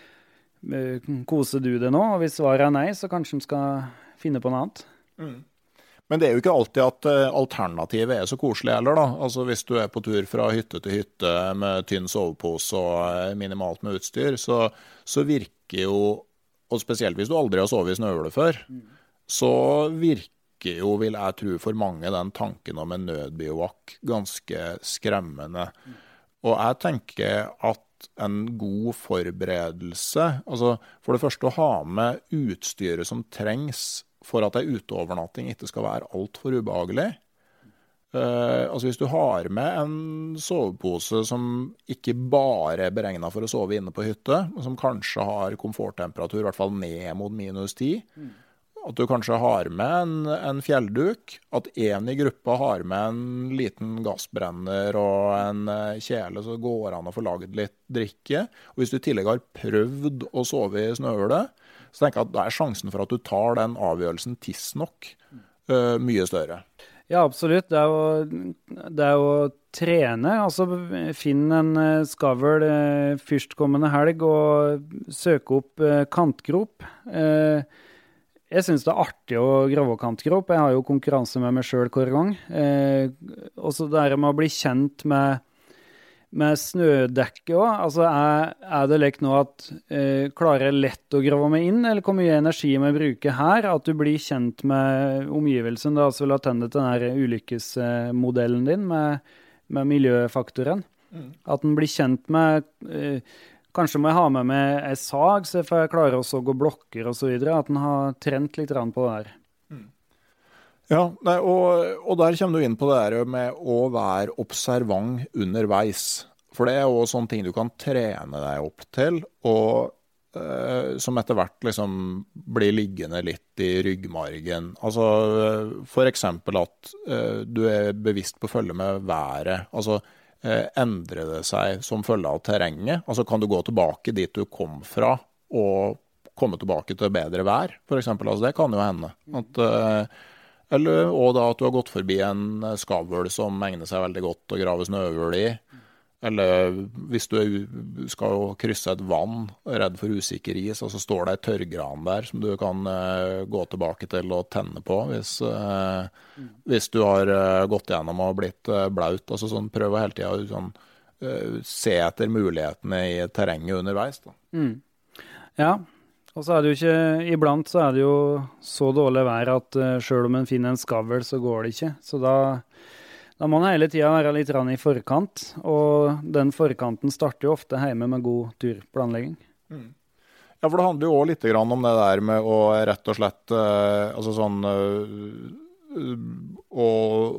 eh, koser du det nå? Og hvis svaret er nei, så kanskje man skal finne på noe annet. Mm. Men det er jo ikke alltid at alternativet er så koselig heller da. Altså hvis du er på tur fra hytte til hytte med tynn sovepose og minimalt med utstyr, så, så virker jo, og spesielt hvis du aldri har sovet i snøhule før, mm. så virker jo, vil jeg tro for mange, den tanken om en nødbivak ganske skremmende. Og jeg tenker at en god forberedelse, altså for det første å ha med utstyret som trengs for at en uteovernatting ikke skal være alt for ubehagelig. Uh, altså hvis du har med en sovepose som ikke bare er beregnet for å sove inne på hytte, som kanskje har komforttemperatur, i hvert fall ned mot minus ti, mm. at du kanskje har med en, en fjellduk, at en i gruppa har med en liten gassbrenner og en kjele, så går an å få laget litt drikke. Og hvis du i tillegg har prøvd å sove i snøhule, så tenker jeg at da er sjansen for at du tar den avgjørelsen tidsnok uh, mye større. Ja, absolutt. Det er jo, det er jo å trene. Altså, finn en skavl førstkommende helg og søke opp kantgrop. Eh, Jeg synes det er artig å grave kantgrop. Jeg har jo konkurranse med meg selv hver gang. Eh, også det her med å bli kjent med, med snødekket også. Altså, er, er det lekt nå at eh, klarer jeg lett å grave meg inn, eller hvor mye energi jeg bruker her? At du blir kjent med omgivelsen, da, altså vil ha tennet den her ulykkesmodellen din med, med miljøfaktoren. Mm. At den blir kjent med... Eh, Kanskje må jeg ha med meg en sag, så jeg får klare å gå blokker og så videre, at den har trent litt på det der. Mm. Ja, nei, og, og der kommer du inn på det der med å være observant underveis. For det er jo sånne ting du kan trene deg opp til, og eh, som etter hvert liksom blir liggende litt i ryggmargen. Altså for eksempel at eh, du er bevisst på å følge med været. Altså endrer det seg som følge av terrenget? Altså kan du gå tilbake dit du kom fra og komme tilbake til bedre vær, for eksempel? Altså det kan jo hende. At, eller og da at du har gått forbi en skavl som egner seg veldig godt å grave snøhull i. Eller hvis du skal krysse et vann, redd for usikker is, og så står det et tørrgran der som du kan uh, gå tilbake til og tenne på hvis, uh, mm. hvis du har uh, gått gjennom og blitt uh, blaut. Altså sånn, prøv å hele tiden sånn, uh, se etter mulighetene i terrenget underveis. Da. Mm. Ja, og så er det jo ikke, iblant så er det jo så dårlig vær at uh, selv om en finner en skavl så går det ikke. Så da Da må man hele tiden være litt i forkant, og den forkanten starter jo ofte hjemme med god turplanlegging. Mm. Ja, for det handler jo også litt om det der med å rett og slett, eh, altså sånn, eh, å,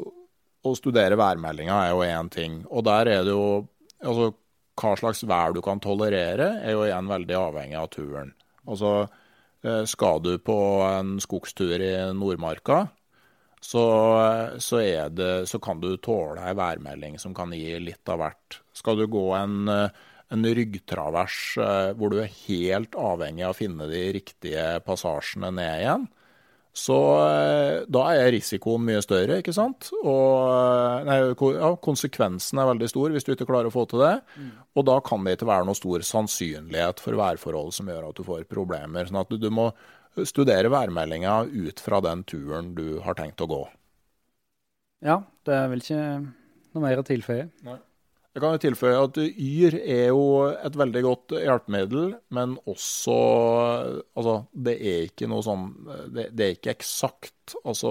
å studere værmeldingen er jo en ting, og der er det jo, altså hva slags vær du kan tolerere er jo igjen veldig avhengig av turen. Altså, eh, skal du på en skogstur i Nordmarka, Så, så, er det, så kan du tåle en værmelding som kan gi litt av hvert. Skal du gå en, en ryggtravers hvor du er helt avhengig av å finne de riktige passasjene ned igjen, så da er risikoen mye større, ikke sant? Og nei, ja, konsekvensen er veldig stor hvis du ikke klarer å få til det, mm. og da kan det ikke være noe stor sannsynlighet for værforhold som gjør at du får problemer. Sånn at du, du må studere værmeldingen ut fra den turen du har tenkt å gå. Ja, det er vel ikke noe mer å tilføye. Nei. Jeg kan jo tilføye at yr er jo et veldig godt hjelpemiddel, men også, altså, det er ikke noe sånn, det, det er ikke eksakt. Altså,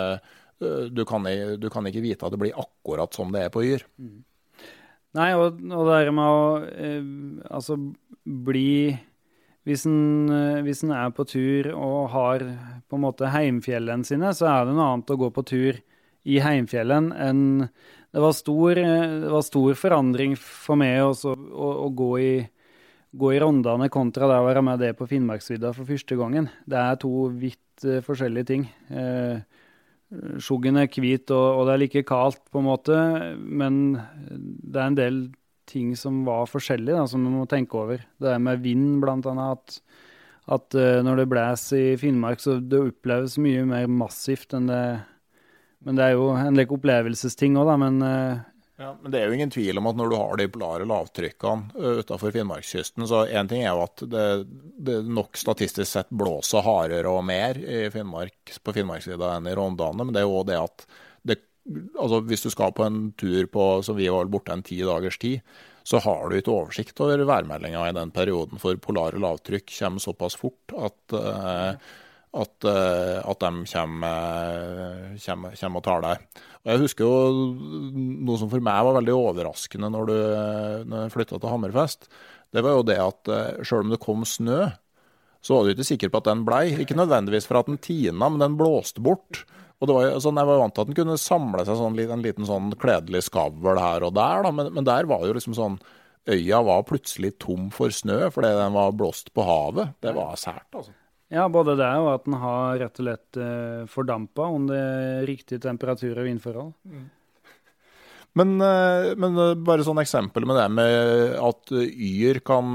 du kan, du kan ikke vite at det blir akkurat som det er på yr. Mm. Nei, og, og det er med å eh, altså, bli... Hvis en, hvis en er på tur og har på en måte heimfjellene sine, så er det noe annet å gå på tur i heimfjellen enn det var stor, det var stor forandring for meg også, å, å gå i, gå i rondene kontra det å være med det på Finnmarksvidda for første gangen. Det er to vidt uh, forskjellige ting. Uh, Skjuggen er hvit og, og det er like kaldt på en måte, men det er en del ting som var forskjellige, da, som vi må tenke over. Det er med vind, blant annet, at, at uh, når det blæser i Finnmark, så det oppleves mye mer massivt enn det. Men det er jo en like opplevelsesting også, da, men... Uh, ja, men det er jo ingen tvil om at når du har de polare lavtrykkene uh, utenfor Finnmarkskysten, så en ting er jo at det, det nok statistisk sett blåser hardere og mer i Finnmark, på Finnmarksvidda enn i Rondane, men det er jo det at det altså hvis du skal på en tur på, så vi var borte en ti dagers tid, så har du ikke oversikt over værmeldingen i den perioden, for polare lavtrykk kommer såpass fort at, uh, at, uh, at de kommer, kommer, kommer og tar deg. Og jeg husker jo noe som for meg var veldig overraskende når du, når jeg flyttet til Hammerfest. Det var jo det at uh, selv om det kom snø, så var du ikke sikker på at den blei. Ikke nødvendigvis for at den tina, men den blåste bort. Og det var, sånn, jeg var vant til at den kunne samle seg sånn, en liten sånn kledelig skavl her og der, da. Men, men der var jo liksom sånn, øya var plutselig tom for snø, fordi den var blåst på havet. Det var sært, altså. Ja, både det og at den har rett og slett eh, fordampet under riktig temperatur og vindforhold. Mm. Men, men bare sånn eksempel med det med at yr kan,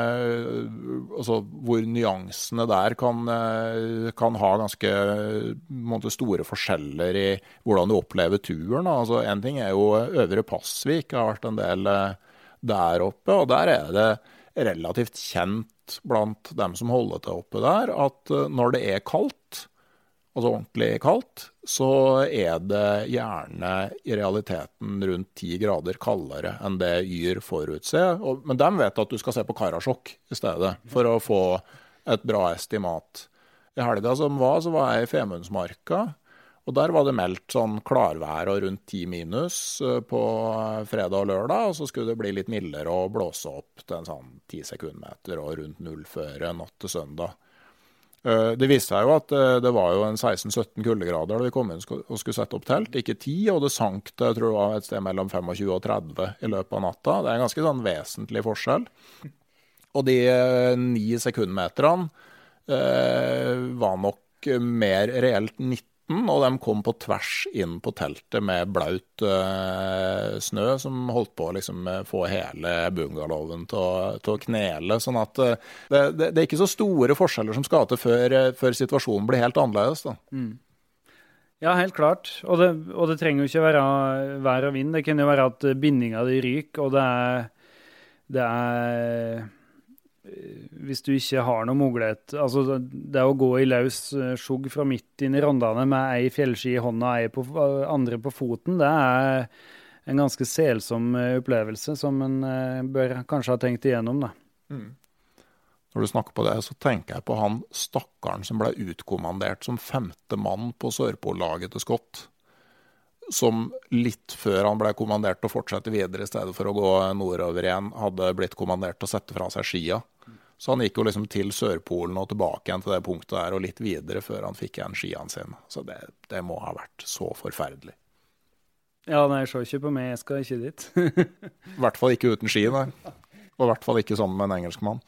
altså hvor nyansene der kan, kan ha ganske måte, store forskjeller i hvordan du opplever turen. Altså en ting er jo Øvre Passvik, har vært en del der oppe, og der er det relativt kjent blant dem som holder til oppe der, at når det er kaldt, altså ordentlig kaldt, så er det gjerne i realiteten rundt ti grader kaldere enn det Yr forutser. Og, men de vet at du skal se på Karasjok i stedet, for å få et bra estimat. I helga som var, så var jeg i Femundsmarka, og der var det meldt sånn klarvær og rundt ti minus på fredag og lørdag, og så skulle det bli litt mildere og blåse opp til en sånn ti sekundmeter og rundt null føre natt til søndag. Det viste seg jo at det var jo en seksten sytten kuldegrader da vi kom inn og skulle sette opp telt, ikke ti, og det sank det, jeg tror det var et sted mellom tjuefem og tretti i løpet av natta. Det er en ganske sånn vesentlig forskjell. Og de ni sekundmeterne eh, var nok mer reelt nitti, og de kom på tvers inn på teltet med blaut uh, snø som holdt på å liksom, få hele bungalowen til å, til å knele. Sånn at uh, det, det, det er ikke så store forskjeller som skal til før, før situasjonen blir helt annerledes. Da. Mm. Ja, helt klart. Og det, og det trenger jo ikke være vær og vind. Det kan jo være at bindinga di ryker, og det er, det er hvis du ikke har noe mulighet, altså det å gå i løs skjugg fra midt inn i rondane med ei fjellski i hånda og ei på, andre på foten, det er en ganske selsom opplevelse som en bør kanskje ha tenkt igjennom. Da. Mm. Når du snakker på det, så tenker jeg på han stakkaren som ble utkommandert som femte mann på Sørpollaget til Scott, som litt før han ble kommandert til å fortsette videre i stedet for å gå nordover igjen, hadde blitt kommandert til å sette fra seg skia. Så han gikk jo liksom til Sørpolen og tilbake igjen til det punktet der, og litt videre før han fikk igjen skiene sine. Så det, det må ha vært så forferdelig. Ja, nei, jeg ser ikke på meg, jeg skal ikke dit. I hvert fall ikke uten ski, nei. Og i hvert fall ikke sammen med en engelskmann.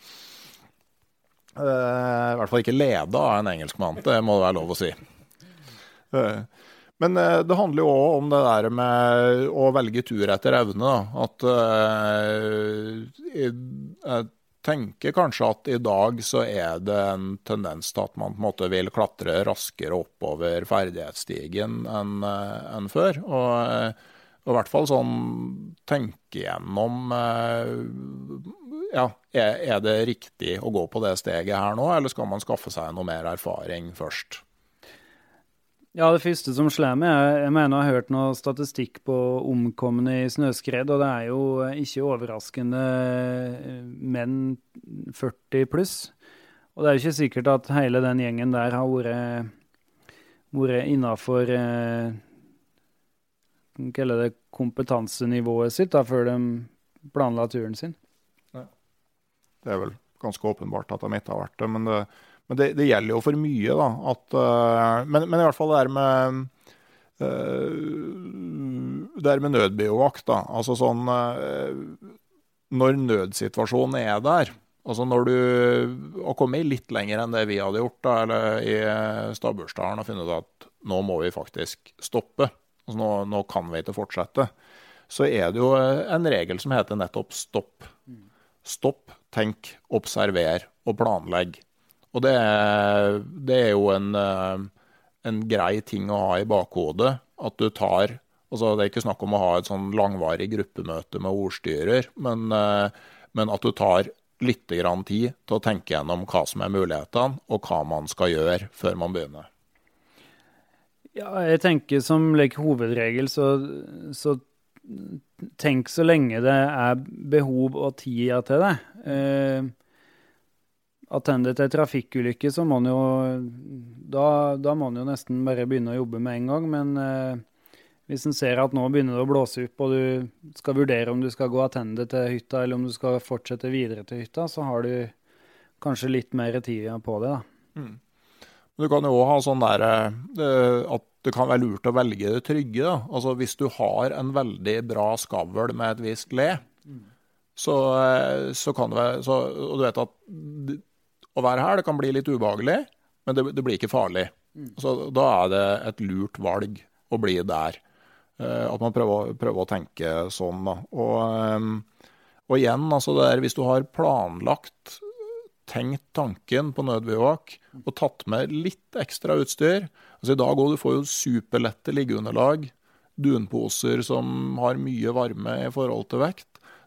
Uh, I hvert fall ikke leda av en engelskmann, det må det være lov å si. Uh, Men det handler jo også om det der med å velge tur etter evne. Da. At uh, jeg tenker kanskje at i dag så er det en tendens til at man på en måte vil klatre raskere oppover ferdighetsstigen enn, enn før. Og, og i hvert fall sånn tenke gjennom uh, ja, er, er det riktig å gå på det steget her nå, eller skal man skaffe seg noe mer erfaring først? Ja, det første som slår meg er, jeg mener jeg har hørt noe statistikk på omkomne i snøskred, og det er jo ikke overraskende menn førti pluss. Og det er jo ikke sikkert at hele den gjengen der har vært, vært innenfor eh, kaller det kompetansenivået sitt da, før de planla turen sin. Ja. Det er vel ganske åpenbart at de ikke har vært det, men det Men det, det gjelder jo for mye, da. At, uh, men, men i hvert fall det der med, uh, det der med nødbiovakt, da. Altså sånn uh, når nødsituasjonen er der, altså når du har kommet litt lenger enn det vi hadde gjort, da, eller i Stabbursdalen, og funnet ut at nå må vi faktisk stoppe. Altså nå, nå kan vi ikke fortsette. Så er det jo en regel som heter nettopp stopp. Stopp, tenk, observer og planlegg. Og det er, det er jo en, en grei ting å ha i bakhodet, at du tar, altså det er ikke snakk om å ha et sånn langvarig gruppemøte med ordstyrer, men, men at du tar litt grann tid til å tenke gjennom hva som er mulighetene, og hva man skal gjøre før man begynner. Ja, jeg tenker som like, hovedregel, så, så tenk så lenge det er behov og tid til det. Eh, Attender til trafikkulykke, så må man jo, da, da må man jo nesten bare begynne å jobbe med en gang, men eh, hvis en ser at nå begynner det å blåse opp, og du skal vurdere om du skal gå attende til hytta, eller om du skal fortsette videre til hytta, så har du kanskje litt mer tid på det. Da. Mm. Du kan jo også ha sånn der, at det kan være lurt å velge det trygge. Da. Altså hvis du har en veldig bra skavl med et visst le, mm. så, så kan det være, så, og du vet at å være her, det kan bli litt ubehagelig, men det, det blir ikke farlig. Mm. Så da er det et lurt valg å bli der. Uh, at man prøver, prøver å tenke sånn. Da. Og, um, og igjen, altså det er, hvis du har planlagt, tenkt tanken på nødbivak, og tatt med litt ekstra utstyr. Altså i dag også, du får jo superlette liggeunderlag, dunposer som har mye varme i forhold til vekt.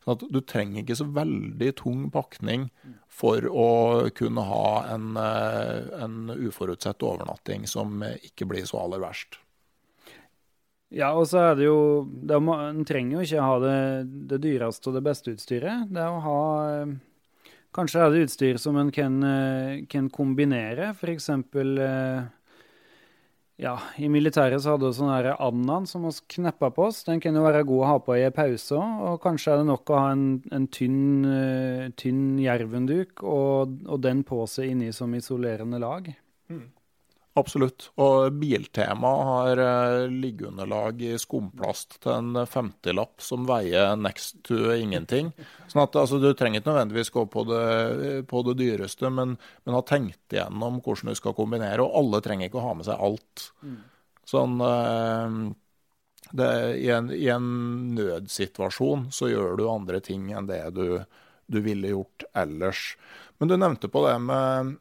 Så at du trenger ikke så veldig tung pakning for å kunne ha en, en uforutsett overnatting som ikke blir så aller verst. Ja, og så er det jo, det må, en trenger jo ikke ha det, det dyreste og det beste utstyret. Det er å ha, kanskje er det utstyr som en kan, kan kombinere, for eksempel, ja, i militæret så hadde vi sånn her annan som vi kneppa på oss. Den kan jo være god å ha på i pause, og kanskje er det nok å ha en, en tynn, tynn jervenduk og, og den på seg inni som isolerende lag. Mm. Absolutt. Og Biltema har liggeunderlag i skumplast til en femtilapp som veier next to ingenting. Sånn at altså, du trenger ikke nødvendigvis gå på det, på det dyreste, men, men ha tenkt igjennom hvordan du skal kombinere, og alle trenger ikke å ha med seg alt. Mm. Sånn, det, i, en, i en nødsituasjon så gjør du andre ting enn det du, du ville gjort ellers. Men du nevnte på det med...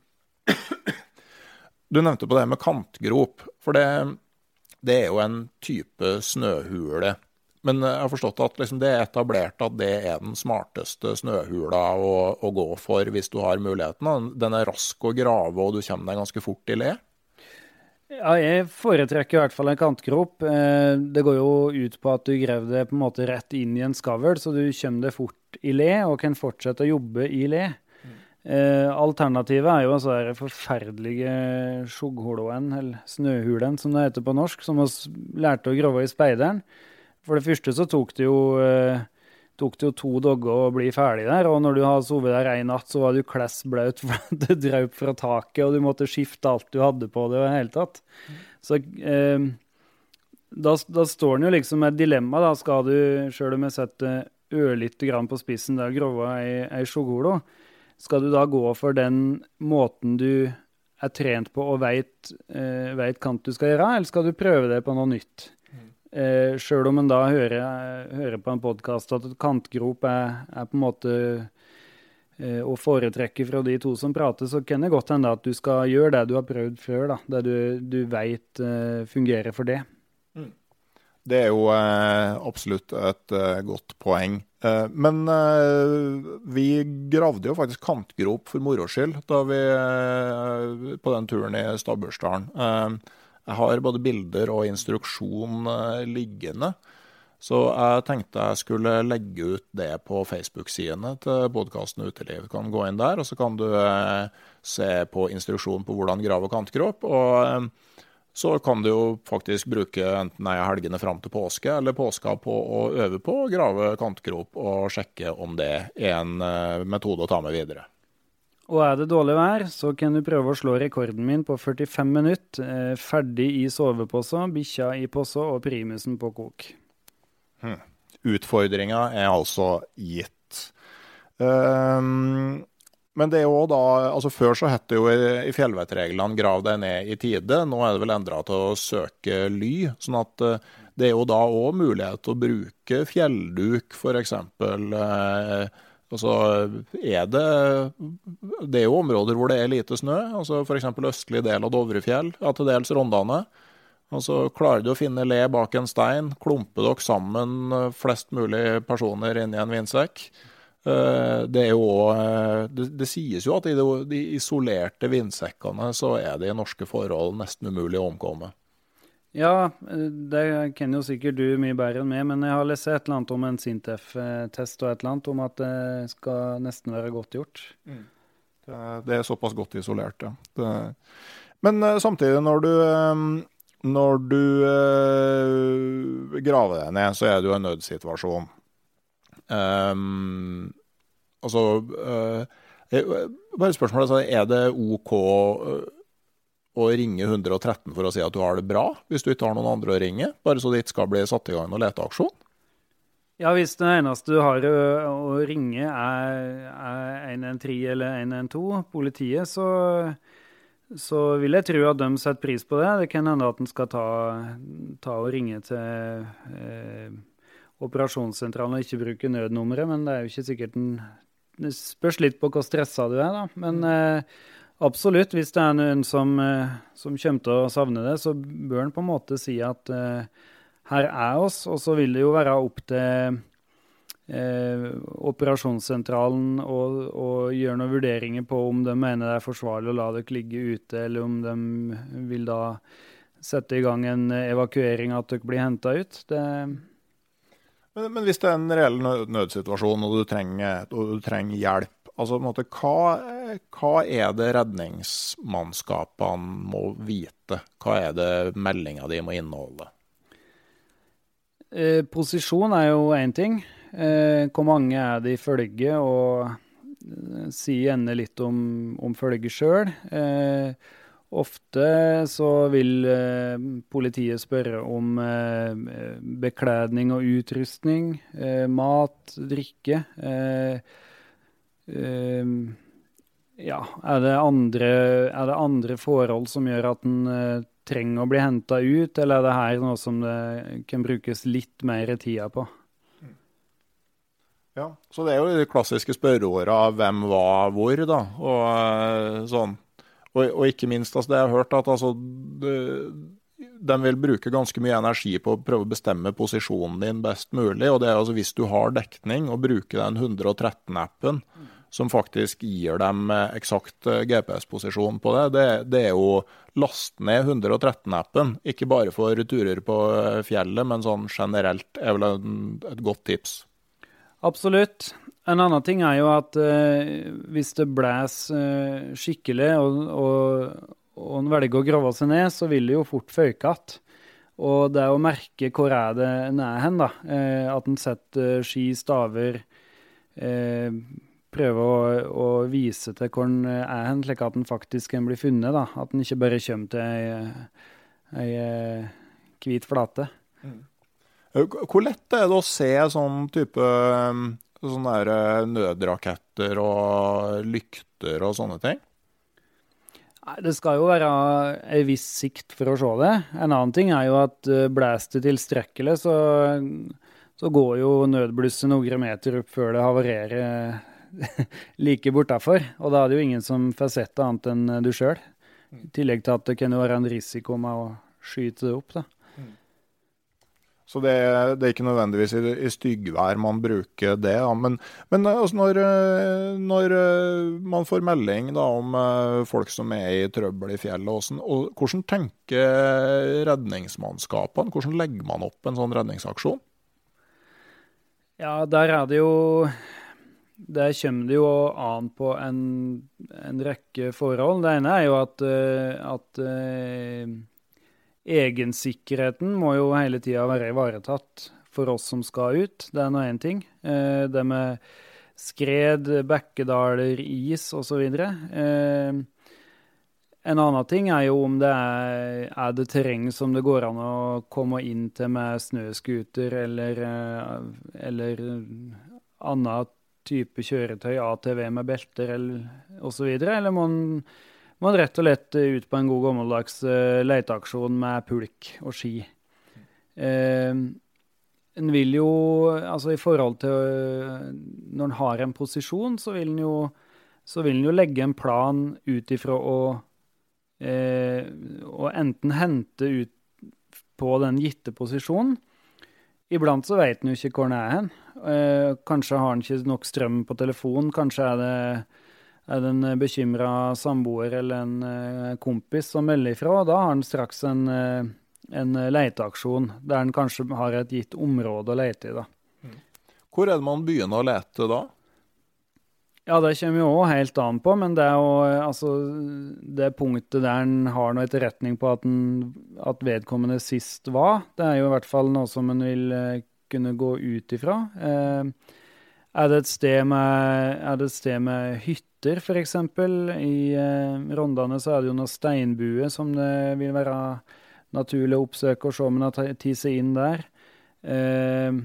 Du nevnte på det med kantgrop, for det, det er jo en type snøhule. Men jeg har forstått at liksom det er etablert at det er den smarteste snøhula å, å gå for hvis du har muligheten. Den er rask å grave, og du kommer deg ganske fort i le. Ja, jeg foretrekker i hvert fall en kantgrop. Det går jo ut på at du graver det på en måte rett inn i en skavl, så du kommer deg fort i le og kan fortsette å jobbe i le. Eh, alternativet er jo altså den forferdelige skjogghulen, eller snøhulen som det heter på norsk, som vi lærte å grove i speideren. For det første så tok det jo, eh, tok det jo to dager å bli ferdig der, og når du hadde sovet der en natt, så var du klessbløt for det drøp fra taket, og du måtte skifte alt du hadde på det i det hele tatt. Så eh, da, da står den jo liksom med et dilemma, da skal du, selv om jeg setter ørlitt grann på spissen der, grove ei, ei skjogghule, skal du da gå for den måten du er trent på og vet, eh, vet hva du skal gjøre, eller skal du prøve det på noe nytt? Mm. Eh, selv om en da hører, hører på en podcast at et kantgrop er, er på en måte eh, å foretrekke fra de to som prater, så kan det godt hende at du skal gjøre det du har prøvd før, da, det du, du vet eh, fungerer for det. Mm. Det er jo eh, absolutt et eh, godt poeng. Eh, men eh, vi gravde jo faktisk kantgrop for moro skyld da vi eh, på den turen i Stabbursdalen. Eh, jeg har både bilder og instruksjon eh, liggende, så jeg tenkte jeg skulle legge ut det på Facebook-sidene til podcasten Uteliv. Du kan gå inn der, og så kan du eh, se på instruksjon på hvordan grave kantgrop, og eh, så kan du jo faktisk bruke enten ei helgene fram til påske, eller påska på å øve på å grave kantgrop og sjekke om det er en uh, metode å ta med videre. Og er det dårlig vær, så kan du prøve å slå rekorden min på førtifem minutter, eh, ferdig i sovepåsa, bikkja i påsa og primusen på kok. Hmm. Utfordringa er altså gitt. Um, Men det er jo da, altså før så hette jo i fjellvettreglene grav deg ned i tide, nå er det vel endret til å søke ly, sånn at det er jo da også mulighet til å bruke fjellduk for eksempel. Altså er det, det er jo områder hvor det er lite snø, altså for eksempel østlig del av Dovrefjell, ja til dels Rondane. Altså klarer du å finne le bak en stein, klumpe dere sammen flest mulig personer inn i en vindsekk. Det, er jo, det, det sies jo at i de, de isolerte vindsekkene så er det i norske forhold nesten umulig å omkomme. Ja, det kan jo sikkert du mye bedre enn meg, men jeg har lest et eller annet om en Sintef-test og et eller annet om at det skal nesten være godt gjort. Mm. Det, det er såpass godt isolert, ja. Det, men samtidig når du, når du uh, graver deg ned, så er det jo en nødsituasjon. Um, altså uh, bare spørsmålet, altså, er det ok uh, å ringe ett ett tre for å si at du har det bra, hvis du ikke har noen andre å ringe, bare så det ikke skal bli satt i gang noen leteaksjon? Ja, hvis det eneste du har å, å ringe er, er ett ett tre eller ett ett to, politiet, så, så vil jeg tro at de setter pris på det. Det kan hende at den skal ta, ta og ringe til eh, operasjonssentralen og ikke bruke nødnummeret, men det er jo ikke sikkert en, det spørs litt på hvor stresset du er da, men eh, absolutt, hvis det er noen som, eh, som kommer til å savne det, så bør en på en måte si at eh, her er oss, og så vil det jo være opp til eh, operasjonssentralen og, og gjøre noen vurderinger på om de mener det er forsvarlig å la dere ligge ute, eller om de vil da sette i gang en evakuering at dere blir hentet ut. Det Men, men hvis det er en reell nød, nødsituasjon, og du trenger, og du trenger hjelp, altså, på en måte, hva, hva er det redningsmannskapene må vite? Hva er det meldingen de må inneholde? Eh, posisjon er jo en ting. Eh, hvor mange er det i følge, og eh, si gjerne litt om, om følge selv. Eh, ofte så vil eh, politiet spørre om eh, bekledning og utrustning, eh, mat, drikke. Eh, eh, ja, er det, andre, er det andre forhold som gjør at den eh, trenger å bli hentet ut, eller er det her noe som det kan brukes litt mer tida på? Ja, så det er jo de klassiske spørreårene av hvem var hvor, da, og sånn. Og, og ikke minst, altså, det jeg har hørt, at altså, de, de vil bruke ganske mye energi på å prøve å bestemme posisjonen din best mulig, og det er altså hvis du har dekning, og bruker den hundre og tretten-appen, som faktisk gir dem eksakt G P S-posisjon på det, det, det er jo last ned hundre og tretten-appen, ikke bare for turer på fjellet, men sånn generelt er vel en, et godt tips. Absolutt. En annen ting er jo at eh, hvis det blæs eh, skikkelig, og, og, og en velger å grove seg ned, så vil det jo fort føykatt. Og det er å merke hvor er det en er hen, da. Eh, at en setter ski, staver, eh, prøver å, å vise til hvor en er hen, slik at den faktisk kan bli funnet, da. At den ikke bare kommer til ei, ei hvit flate. Mm. Hvor lett er det å se sånn type sånne der nødraketter og lykter og sånne ting? Nei, det skal jo være en viss sikt for å se det. En annen ting er jo at blæs det tilstrekkelig, så, så går jo nødblusset noen meter opp før det havarerer like bortafor. Og da er det jo ingen som får sett det annet enn du selv. I tillegg til at det kan jo være en risiko med å skyte det opp, da. Så det, det er ikke nødvendigvis i, i styggvær man bruker det. Ja. Men, men altså når, når man får melding da, om folk som er i trøbbel i fjellet, hvordan, og hvordan tenker redningsmannskapene? Hvordan legger man opp en sånn redningsaksjon? Ja, der er det jo... Der kommer det jo an på en, en rekke forhold. Det ene er jo at... at egensikkerheten må jo hele tiden være ivaretatt for oss som skal ut. Det er noe en ting. Eh, det med skred, bekkedaler, is og så videre. Eh, en annen ting er jo om det er, er det terreng som det går an å komme inn til med snøskuter eller, eller annen type kjøretøy, A T V med belter eller, og så videre, eller må man må man rett og slett ut på en god gammeldags uh, leteaksjon med pulk og ski. Uh, en vil jo, altså i forhold til uh, når en har en posisjon, så vil en jo, så vil en jo legge en plan ut ifra å, uh, å enten hente ut på den gitte posisjonen. Iblant så vet en jo ikke hvor den er hen. Uh, kanskje har en ikke nok strøm på telefonen, kanskje er det er det en bekymret samboer eller en uh, kompis som melder ifra, og da har han straks en, uh, en leteaksjon, der han kanskje har et gitt område å lete i. Da. Mm. Hvor er det man begynner å lete da? Ja, det kommer jo også helt an på, men det er jo altså, det punktet der han har noe etterretning på at, den, at vedkommende sist var, det er jo i hvert fall noe som man vil uh, kunne gå ut ifra. Uh, er det et sted med, er det et sted med hytter, for eksempel? I eh, Rondane så er det jo noen steinbue som det vil være naturlig å oppsøke og se om man har tid seg inn der. Eh,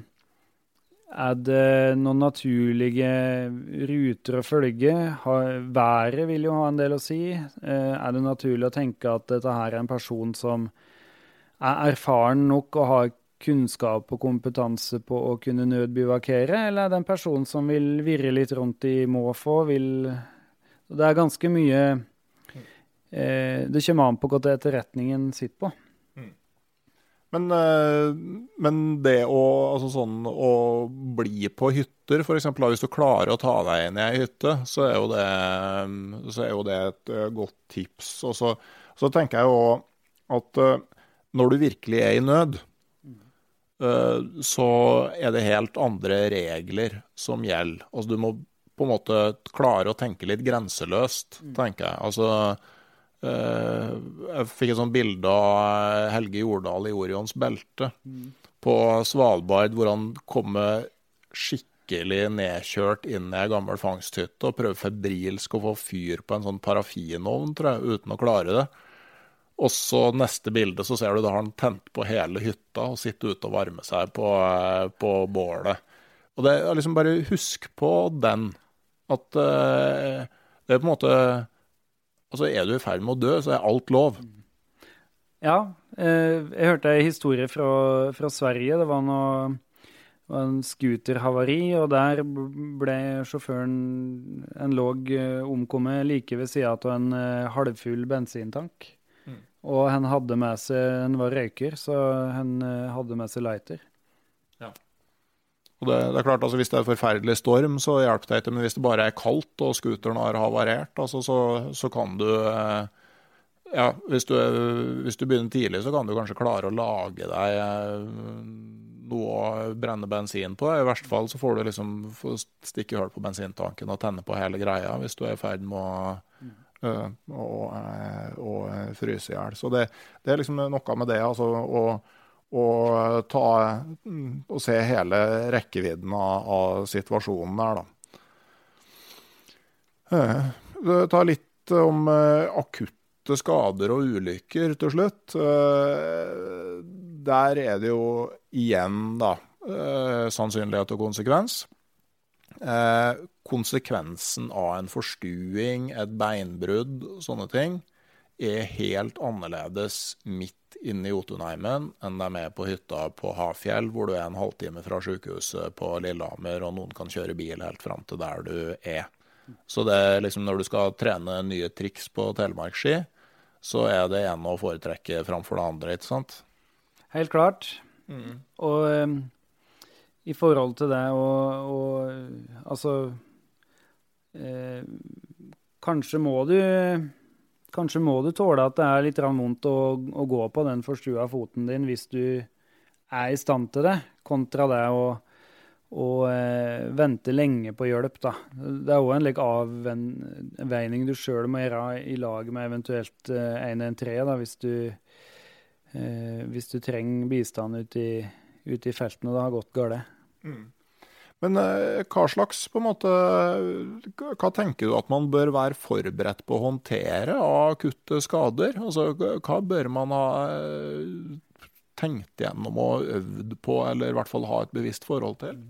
er det noen naturlige ruter å følge? Ha, været vil jo ha en del å si. Eh, er det naturlig å tenke at dette her er en person som er erfaren nok og har kunnskap og kompetanse på å kunne nødbivakere, eller er det en person som vil virre litt rundt i måfå, vil... Det er ganske mye... Eh, det kommer an på hva etterretningen sitter på. Mm. Men, men det å, altså sånn, å bli på hytter, for eksempel, hvis du klarer å ta deg inn i en hytte, så er jo det, så er jo det et godt tips. Og så, så tenker jeg jo at når du virkelig er i nød, så er det helt andre regler som gjelder. Altså du må på en måte klare å tenke litt grenseløst, tenker jeg. Altså Uh, jeg fikk et sånt bilde av Helge Jordal i Orions belte mm. på Svalbard, hvor han kommer skikkelig nedkjørt inn i en gammel fangsthytte og prøver febrilsk å få fyr på en sånn parafinovn, tror jeg, uten å klare det. Og så neste bilde så ser du da han tent på hele hytta og sitter ute og varmer seg på, på bålet. Og det er liksom bare husk på den, at uh, det er på en måte... Altså, er du i ferd med å dø, så er alt lov. Ja, eh, jeg hørte en historie fra, fra Sverige. Det var, noe, det var en skuterhavari, og der ble sjåføren en låg omkommet like ved siden av en uh, halvfull bensintank. Mm. Og han hadde med seg, han var røyker, så han uh, hadde med seg lighter. Ja. Og det, det er klart, altså hvis det er forferdelig storm, så hjelper det ikke, men hvis det bare er kaldt og skuteren har havarert, altså, så, så kan du, ja, hvis du, hvis du begynner tidlig, så kan du kanskje klare å lage deg noe å brenne bensin på. I verste fall så får du liksom få stikke hull på bensintanken og tenne på hele greia, hvis du er i ferd med å, mm. å, å, å fryse i hjel. Så det, det er liksom noe med det, altså, og og ta og se hele rekkevidden av, av situasjonen der da. Ta litt om akutte skader og ulykker til slutt. Der er det jo igjen da sannsynlighet og konsekvens. Konsekvensen av en forstuing, et beinbrudd, sånne ting, er helt annerledes midt inne i Jotunheimen enn de er på hytta på Hafjell, hvor du er en halvtime fra sykehuset på Lillehammer, og noen kan kjøre bil helt frem til der du er. Så det er liksom når du skal trene nye triks på telemarkski, så er det en å foretrekke framfor det andre, ikke sant? Helt klart. Mm. Og um, i forhold til det, og, og altså, eh, kanskje må du... Kanskje må du tåle at det er litt vondt å, å gå på den forstua foten din hvis du er i stand til det, kontra det å, å eh, vente lenge på hjelp. Da. Det er også en like, avveining du selv må gjøre i lag med eventuelt eh, en en tre, da, hvis, du, eh, hvis du trenger bistand ute i, ute i felten og det har gått galt. Mm. Men hva slags, på en måte, hva tenker du at man bør være forberedt på å håndtere av akutte skader? Altså, hva bør man ha tenkt gjennom og øvd på, eller i hvert fall ha et bevisst forhold til?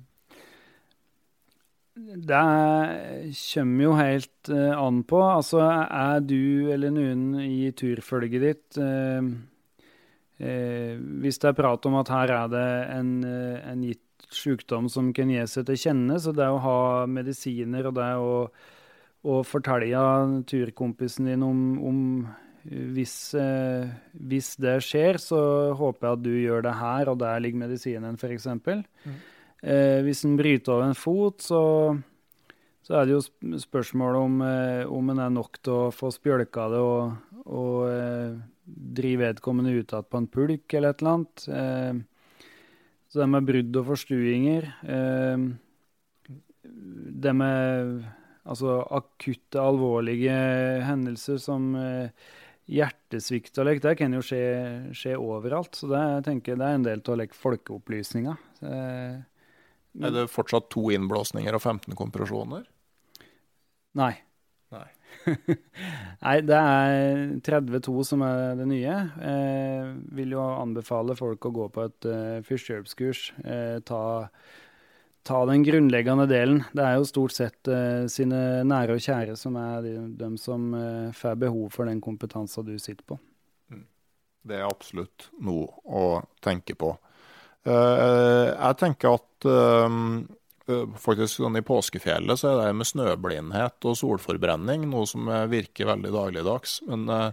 Det kommer jo helt an på. Altså, er du eller noen i turfølget ditt, eh, eh, hvis det er prat om at her er det en, en gitt sykdom som kan gi seg til kjenne, så det å ha medisiner og det å, å fortelle turkompisen din om, om hvis, eh, hvis det skjer, så håper jeg at du gjør det her, og der ligger medisinen for eksempel. Mm. Eh, hvis en bryter av en fot, så, så er det jo spørsmål om, eh, om en er nok til å få spjølka det og, og eh, drive vedkommende ut på en pulk eller et eller annet. Eh, Så det med brudd og forstuinger, eh, det med altså, akutte, alvorlige hendelser som eh, hjertesvikt og lek, det kan jo skje, skje overalt. Så det, jeg tenker, det er en del av like, folkeopplysninger. Eh, er det fortsatt to innblåsninger og femten kompresjoner? Nei. Nei. Nei, det er trettito som er det nye. Jeg vil jo anbefale folk å gå på et uh, førstehjelpskurs. Eh, ta, ta den grunnleggende delen. Det er jo stort sett uh, sine nære og kjære som er de, de som uh, får behov for den kompetansen du sitter på. Det er absolutt noe å tenke på. Uh, jeg tenker at uh, faktisk sånn i påskefjellet så er det med snøblindhet og solforbrenning noe som virker veldig dagligdags. Men uh,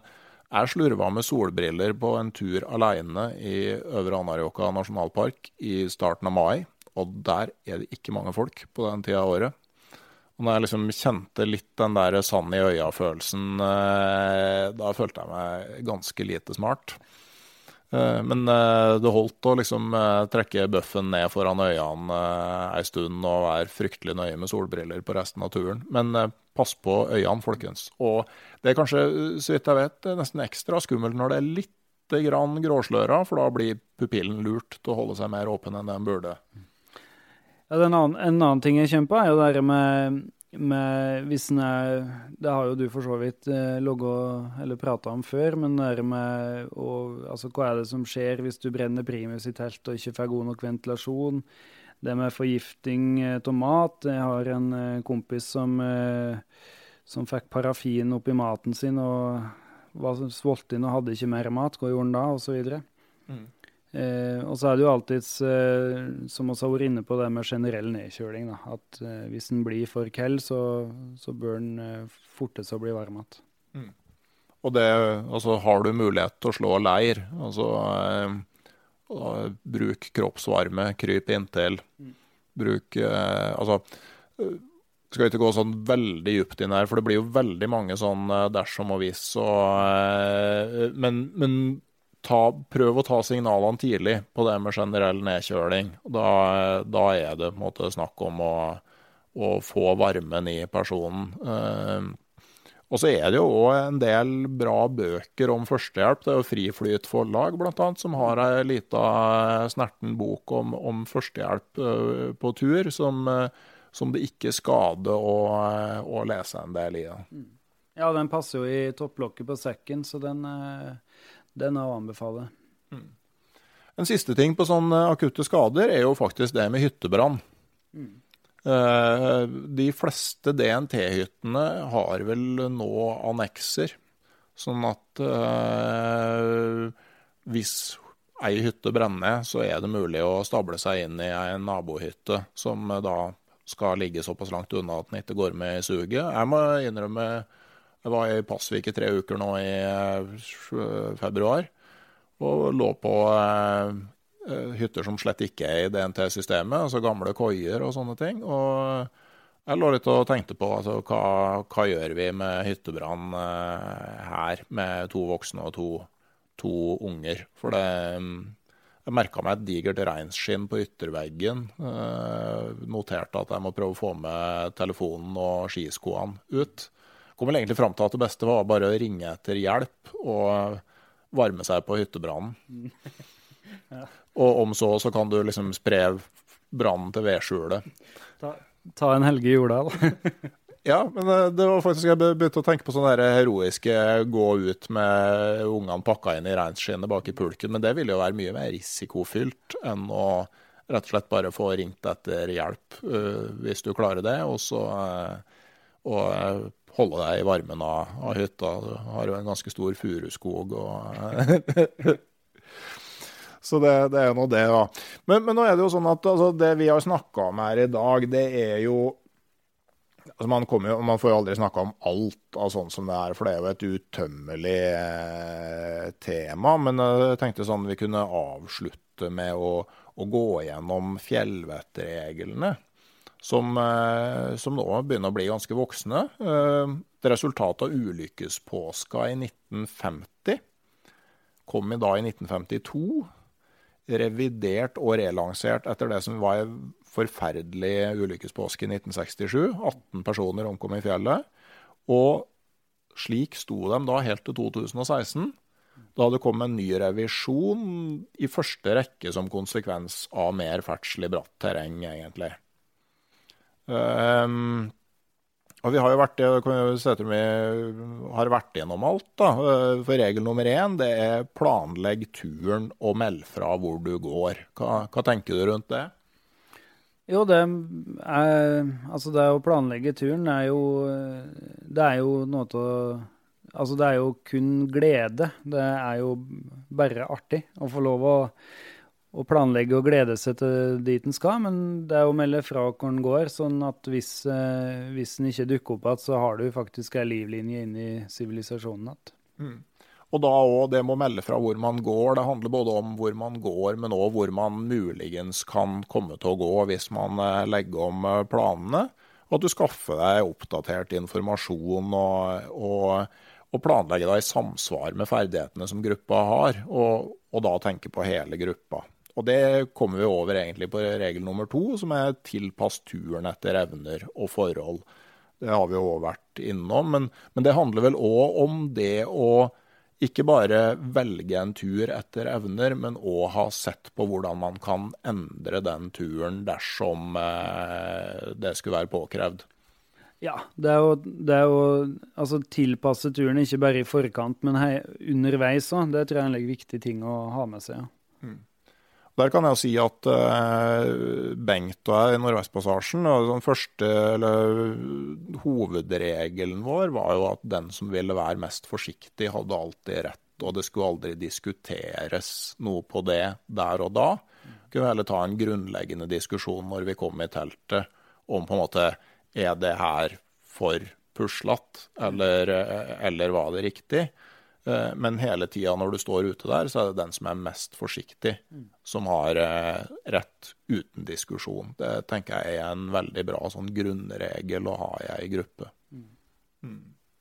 Jeg slurva med solbriller på en tur alene i Øvre Anarjohka nasjonalpark i starten av mai, og der er det ikke mange folk på den tida av året. Og når jeg liksom kjente litt den der sand i øya-følelsen, da følte jeg meg ganske lite smart. Men det holdt å liksom trekke bøffen ned foran øynene en stund og være fryktelig nøye med solbriller på resten av turen. Men pass på øynene, folkens. Og det er kanskje, så vidt jeg vet, nesten ekstra skummelt når det er litt grann gråsløra, for da blir pupillen lurt til å holde seg mer åpen enn den burde. Ja, en annen, en annen ting jeg kjemper er jo det med, med hvis den er, det har jo du for så vidt eh, logget, eller pratet om før, men det med, og, altså, hva er det som skjer hvis du brenner primus i telt og ikke får god nok ventilasjon? Det med forgifting av mat. Jeg har en eh, kompis som, eh, som fikk parafin opp i maten sin og var sulten og hadde ikke mer mat, hva gjorde han da, og så videre. Mm. Eh, og så er det jo alltid, eh, som også har vært inne på det med generell nedkjøling, da, at eh, hvis den blir for kald, så, så bør den eh, fortes å bli varmet. Mm. Og det, altså har du mulighet til å slå leir, altså eh, bruk kroppsvarme, kryp inntil, mm. bruk, eh, altså skal ikke gå sånn veldig dypt inn her, for det blir jo veldig mange sånn dersom og hvis, og, eh, men, men Ta, prøv å ta signalene tidlig på det med generell nedkjøling. Da, da er det på en måte snakk om å, å få varmen i personen. Eh, og så er det jo også en del bra bøker om førstehjelp. Det er jo Friflyt forlag blant annet, som har en liten snerten bok om, om førstehjelp uh, på tur, som, uh, som det ikke skader å, uh, å lese en del i. Ja, den passer jo i topplokket på sekken, så den... Uh Den er å anbefale. Mm. En siste ting på sånne akutte skader er jo faktisk det med hyttebrann. Mm. Eh, de fleste D N T-hyttene har vel nå annekser, sånn at eh, hvis ei hytte brenner, så er det mulig å stable seg inn i en nabohytte som da skal ligge såpass langt unna at den ikke går med i suget. Jeg må innrømme Jeg var i Pasvik i tre uker nå i februar, og lå på eh, hytter som slett ikke er i D N T-systemet, altså gamle koier og sånne ting. Og jeg lå litt og tenkte på altså, hva, hva gjør vi med hyttebrann eh, her, med to voksne og to, to unger. For det, jeg merket meg et digert reinskinn på ytterveggen, eh, noterte at jeg må prøve å få med telefonen og skiskoene ut. Kom vel egentlig frem til at det beste var bare å ringe etter hjelp og varme seg på hyttebrannen. Ja. Og om så, så kan du liksom spre brannen til vedskjulet. Ta, ta en Helge Jordal. Ja, men det var faktisk, jeg begynte å tenke på sånne der heroiske gå ut med ungene pakket inn i reinskinnet bak i pulken, men det ville jo være mye mer risikofylt enn å rett og slett bare få ringt etter hjelp, uh, hvis du klarer det, og så uh, og holde deg i varmen av, av hytta. Du har jo en ganske stor furuskog. Og så det, det er noe det, da. Men, men nå er det jo sånn at altså, det vi har snakket om her i dag, det er jo altså, man, kommer jo, man får jo aldri snakke om alt av sånn som det er, for det er jo et utømmelig eh, tema. Men jeg tenkte sånn vi kunne avslutte med å, å gå gjennom fjellvettreglene. Som, som nå begynner å bli ganske voksne. Det resultatet av ulykkespåska i nitten femti kom i dag i nitten femtito, revidert og relansert etter det som var en forferdelig ulykkespåske i nitten sekstisju. atten personer omkom i fjellet, og slik sto de da helt til to tusen og seksten. Da hadde det kommet en ny revisjon i første rekke som konsekvens av mer ferdsel i bratt terreng, egentlig. Um, og vi har jo vært, vi har vært gjennom alt da. For regel nummer én, det er planlegg turen og meld fra hvor du går. Hva, hva tenker du rundt det? Jo, det er, altså det å planlegge turen er jo, det er jo noe til å, altså det er jo kun glede. Det er jo bare artig å få lov å å planlegge og glede seg til dit den skal, men det er å melde fra hvor den går, sånn at hvis, eh, hvis den ikke dukker opp at så har du faktisk en livlinje inn i sivilisasjonen. Mm. Og da også, det må melde fra hvor man går. Det handler både om hvor man går, men også hvor man muligens kan komme til å gå hvis man legger om planene. Og at du skaffer deg oppdatert informasjon og, og, og planlegger deg i samsvar med ferdighetene som gruppa har, og, og da tenker på hele gruppa. Og det kommer vi over egentlig på regel nummer to, som er tilpass turen etter evner og forhold. Det har vi jo også vært innom, men, men det handler vel også om det å ikke bare velge en tur etter evner, men også ha sett på hvordan man kan endre den turen dersom eh, det skulle være påkrevd. Ja, det er jo, det er jo altså, tilpasse turen ikke bare i forkant, men hei, underveis også. Det tror jeg er en viktig ting å ha med seg. Ja. Mm. Der kan jeg si at uh, Bengt og jeg i Nordvestpassasjen, og den første eller, hovedregelen vår var jo at den som ville være mest forsiktig hadde alltid rett, og det skulle aldri diskuteres noe på det der og da. Vi kunne heller ta en grunnleggende diskusjon når vi kom i teltet om på en måte, er det her for puslete, eller, eller var det riktig? Men hele tiden når du står ute der, så er det den som er mest forsiktig, som har rett uten diskusjon. Det tenker jeg er en veldig bra sånn grunnregel å ha i en gruppe. Mm.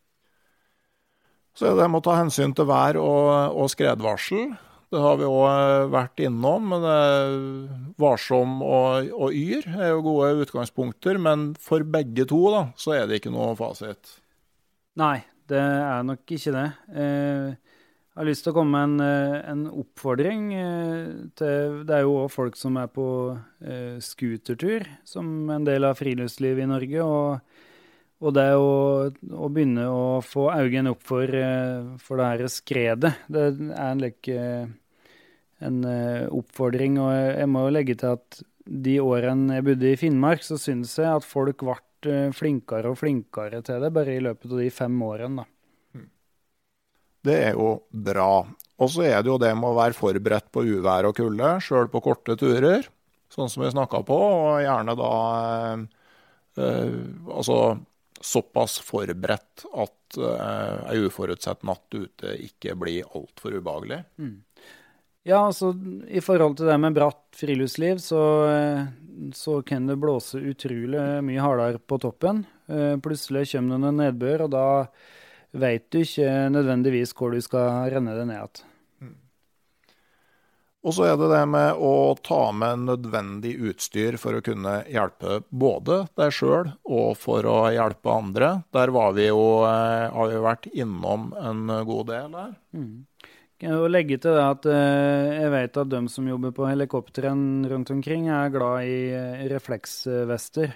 Så er det med å ta hensyn til vær og, og skredvarsel. Det har vi også vært innom, men varsom og, og yr er jo gode utgangspunkter, men for begge to da, så er det ikke noe fasit. Nei. Det er nok ikke det. Jeg har lyst til å komme med en, en oppfordring til, det er jo også folk som er på skutertur, som en del av friluftsliv i Norge, og, og det er å, å begynne å få øynene opp for, for det her skredet. Det er en, like, en oppfordring, og jeg må jo legge til at de årene jeg bodde i Finnmark, så synes jeg at folk ble flinkere og flinkere til det, bare i løpet av de fem årene. Da. Det er jo bra. Og så er det jo det med å være forberedt på uvær og kulde, selv på korte turer, sånn som vi snakket på, og gjerne da eh, altså såpass forberedt at eh, en uforutsett natt ute ikke blir alt for ubehagelig. Mm. Ja, altså i forhold til det med bratt friluftsliv, så, så kan det blåse utrolig mye hardere på toppen. Plutselig kommer det en nedbør, og da vet du ikke nødvendigvis hvor du skal renne det ned igjen. Mm. Og så er det det med å ta med nødvendig utstyr for å kunne hjelpe både deg selv og for å hjelpe andre. Der var vi jo, har vi vært innom en god del der. Mm. Og legge til det at eh, jeg vet at de som jobber på helikopteren rundt omkring er glad i eh, refleksvester.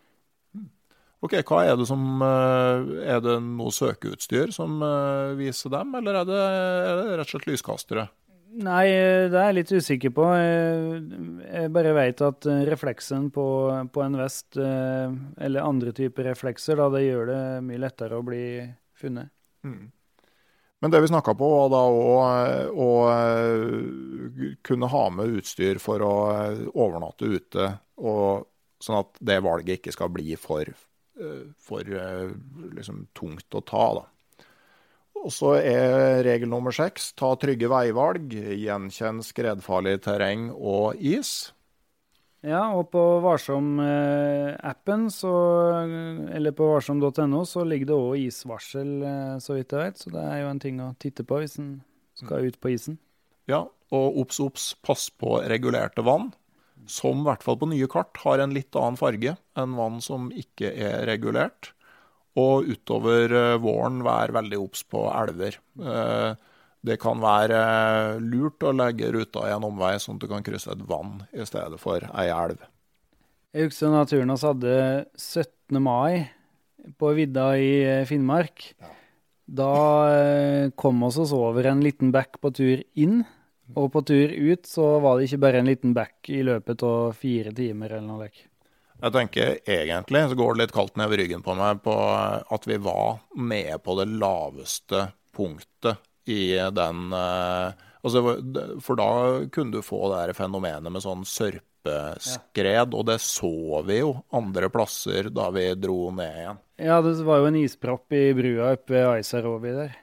Ok, hva er det som, er det noe søkeutstyr som eh, viser dem, eller er det, er det rett og slett lyskastere? Nei, det er jeg litt usikker på. Jeg, jeg bare vet at refleksen på, på en vest, eh, eller andre typer reflekser, da det gjør det mye lettere å bli funnet. Mm. Men det vi snakket på var da å, å kunne ha med utstyr for å overnatte ute, og sånn at det valget ikke skal bli for, for liksom, tungt å ta. Da. Og så er regel nummer seks, ta trygge veivalg, gjenkjenn skredfarlig terreng og is. Ja, og på Varsom-appen, så, eller på varsom punktum no, så ligger det også isvarsel, så vidt jeg vet. Så det er jo en ting å titte på hvis en skal ut på isen. Ja, og opps, opps, pass på regulerte vann, som i hvert fall på nye kart har en litt annen farge enn vann som ikke er regulert. Og utover våren være veldig opps på elver. Det kan være lurt å legge ruta i en omvei, sånn at du kan krysse et vann i stedet for ei elv. Jeg husker naturen oss hadde syttende mai på vidda i Finnmark. Ja. Da kom oss oss over en liten bekk på tur inn, og på tur ut så var det ikke bare en liten bekk i løpet av fire timer eller noe lekk. Jeg tenker egentlig, så går det litt kaldt ned ved ryggen på meg, på at vi var med på det laveste punktet i den, eh, altså, for da kunne du få det her fenomenet med sånn sørpeskred, og det så vi jo andre plasser da vi dro ned igjen. Ja, det var jo en ispropp i brua oppe ved Aisarovi der.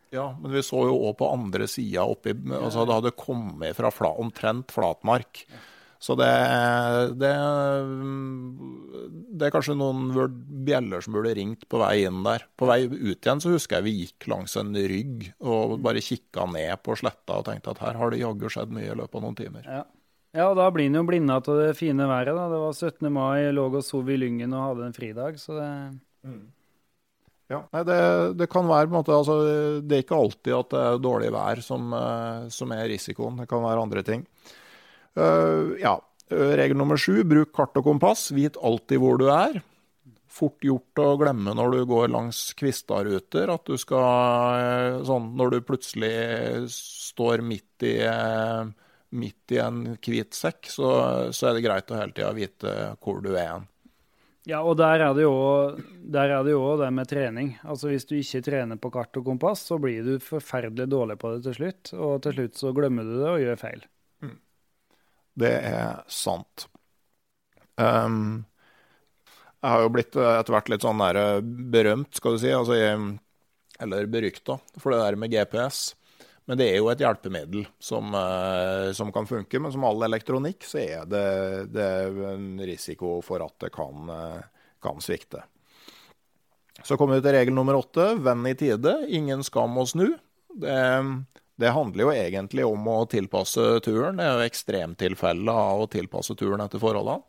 Ja, men vi så jo også på andre siden oppi, altså det hadde kommet fra fla, omtrent flatmark. Så det, det, det er kanskje noen bjeller som burde ringt på vei inn der. På vei ut igjen så husker jeg vi gikk langs en rygg og bare kikket ned på sletta og tenkte at her har det jaggu skjedd mye i løpet av noen timer. Ja, ja og da blir den jo blindet av det fine været da. Det var syttende mai, jeg lå og sov i Lyngen og hadde en fridag, så det... Mm. Ja, nei, det, det kan være på en måte, altså, det er ikke alltid at det er dårlig vær som, som er risikoen, det kan være andre ting. Uh, ja, regel nummer sju, bruk kart og kompass, vit alltid hvor du er. Fort gjort å glemme når du går langs kvistaruter, at du skal, sånn, når du plutselig står midt i, midt i en hvit sekk, så, så er det greit å hele tiden vite hvor du er igjen. Ja, og der er det jo der er det jo det med trening. Altså hvis du ikke trener på kart og kompass, så blir du forferdelig dårlig på det til slutt, og til slutt så glemmer du det og gjør feil. Mm. Det er sant. Um, jeg har jo blitt etter hvert litt sånn der berømt, skal du si, altså jeg, eller berykta, for det der med G P S. Men det er jo et hjelpemiddel som, som kan funke, men som all elektronikk så er det, det er en risiko for at det kan, kan svikte. Så kommer vi til regel nummer åtte, vend i tide, ingen skam å snu. Det, det handler jo egentlig om å tilpasse turen, det er jo ekstremtilfelle av å tilpasse turen etter forholdene.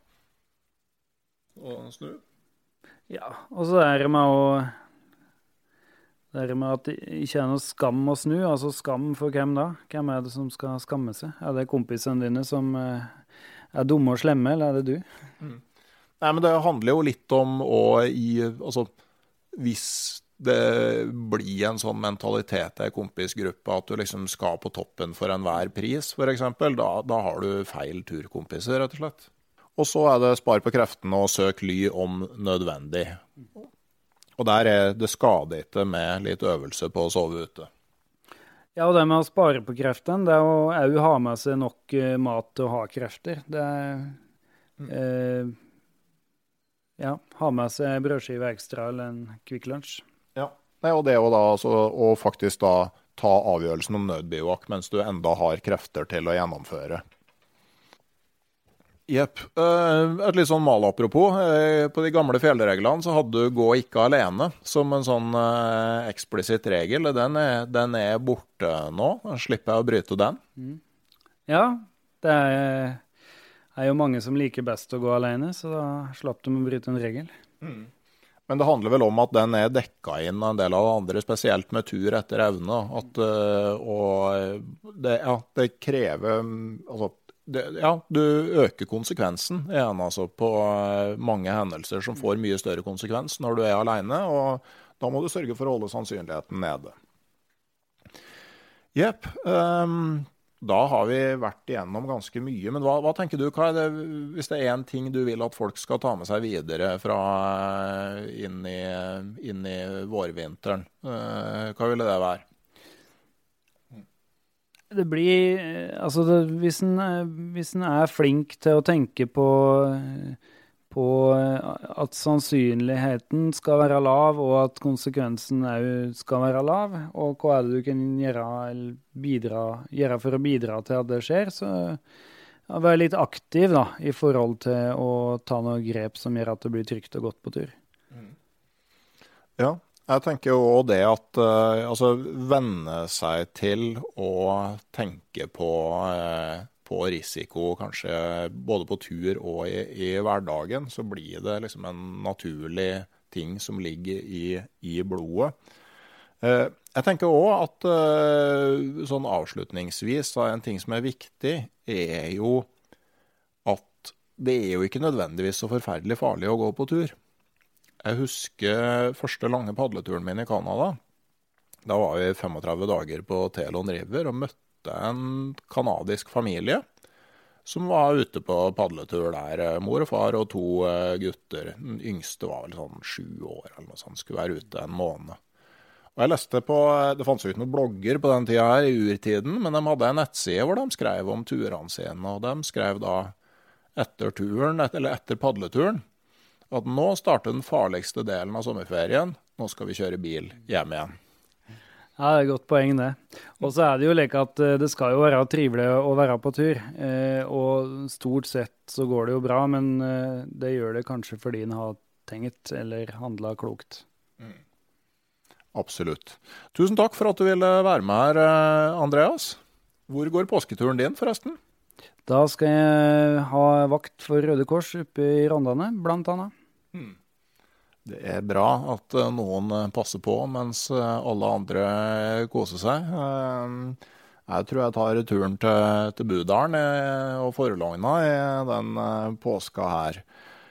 Og snu. Ja, og så er det med å Det er med at det ikke er noe skam å snu, altså skam for hvem da? Hvem er det som skal skamme seg? Er det kompisene dine som er dumme og slemme, eller er det du? Mm. Nei, men det handler jo litt om å i, altså, hvis det blir en sånn mentalitet i kompisgruppa at du liksom skal på toppen for enhver pris, for eksempel, da, da har du feil turkompiser, rett og slett. Og så er det spar på kreftene og søk ly om nødvendig. Og der er det skadet ikke med litt øvelse på å sove ute. Ja, og det med å spare på kreftene, det er å, er å ha med seg nok uh, mat til å ha krefter. Det er, mm. uh, ja, ha med seg brødskive ekstra eller en Kvikk Lunsj. Ja, Nei, og det er jo da altså, å faktisk da ta avgjørelsen om nødbivak mens du enda har krefter til å gjennomføre. Jepp. Et litt sånn malapropos. På de gamle fjellreglene så hadde du gå ikke alene som en sånn eksplisitt regel. Den er, den er borte nå. Slipper jeg å bryte den. Mm. Ja, det er, er jo mange som liker best å gå alene, så da slapp de å bryte en regel. Mm. Men det handler vel om at den er dekka inn en del av det andre, spesielt med tur etter evne. At, og det, ja, det krever... altså, Det, ja, du øker konsekvensen igjen, altså, på mange hendelser som får mye større konsekvens når du er alene, og da må du sørge for å holde sannsynligheten nede. Jepp, um, da har vi vært igjennom ganske mye, men hva, hva tenker du, hva er det, hvis det er en ting du vil at folk skal ta med seg videre fra inn i, inn i vårvinteren, uh, hva ville det være? Det blir, altså det, hvis, en, hvis en er flink til å tenke på, på at sannsynligheten skal være lav, og at konsekvensen skal være lav, og hva er det du kan gjøre, eller bidra, gjøre for å bidra til at det skjer, så ja, vær litt aktiv da, i forhold til å ta noen grep som gjør at det blir trygt og godt på tur. Ja. Jeg tenker jo det at uh, altså, venne seg til å tenke på, uh, på risiko, kanskje både på tur og i, i hverdagen, så blir det liksom en naturlig ting som ligger i, i blodet. Uh, jeg tenker også at uh, sånn avslutningsvis, en ting som er viktig, er jo at det er jo ikke nødvendigvis så forferdelig farlig å gå på tur. Jeg husker første lange padleturen min i Canada. Da var vi femogtredve dager på Telon River og møtte en kanadisk familie som var ute på padletur der. Mor og far og to gutter. Den yngste var vel sånn sju år eller noe sånt, skulle være ute en måned. Og jeg leste på, det fanns jo ikke noen blogger på den tida her i urtiden, men de hadde en nettside hvor de skrev om turene sine, og de skrev da etter turen, eller etter padleturen, at nå starter den farligste delen av sommerferien, nå skal vi kjøre bil hjem igjen. Ja, det er et godt poeng det. Og så er det jo like at det skal jo være trivelig å være på tur, eh, og stort sett så går det jo bra, men eh, det gjør det kanskje fordi en har tenkt eller handlet klokt. Mm. Absolutt. Tusen takk for at du ville være med her, Andreas. Hvor går påsketuren din forresten? Da skal jeg ha vakt for Røde Kors oppe i Rondane, blant annet. Mm. Det er bra at noen passer på mens alle andre koser seg. Jeg tror jeg tar turen til, til Budalen og Forlogna i den påska her.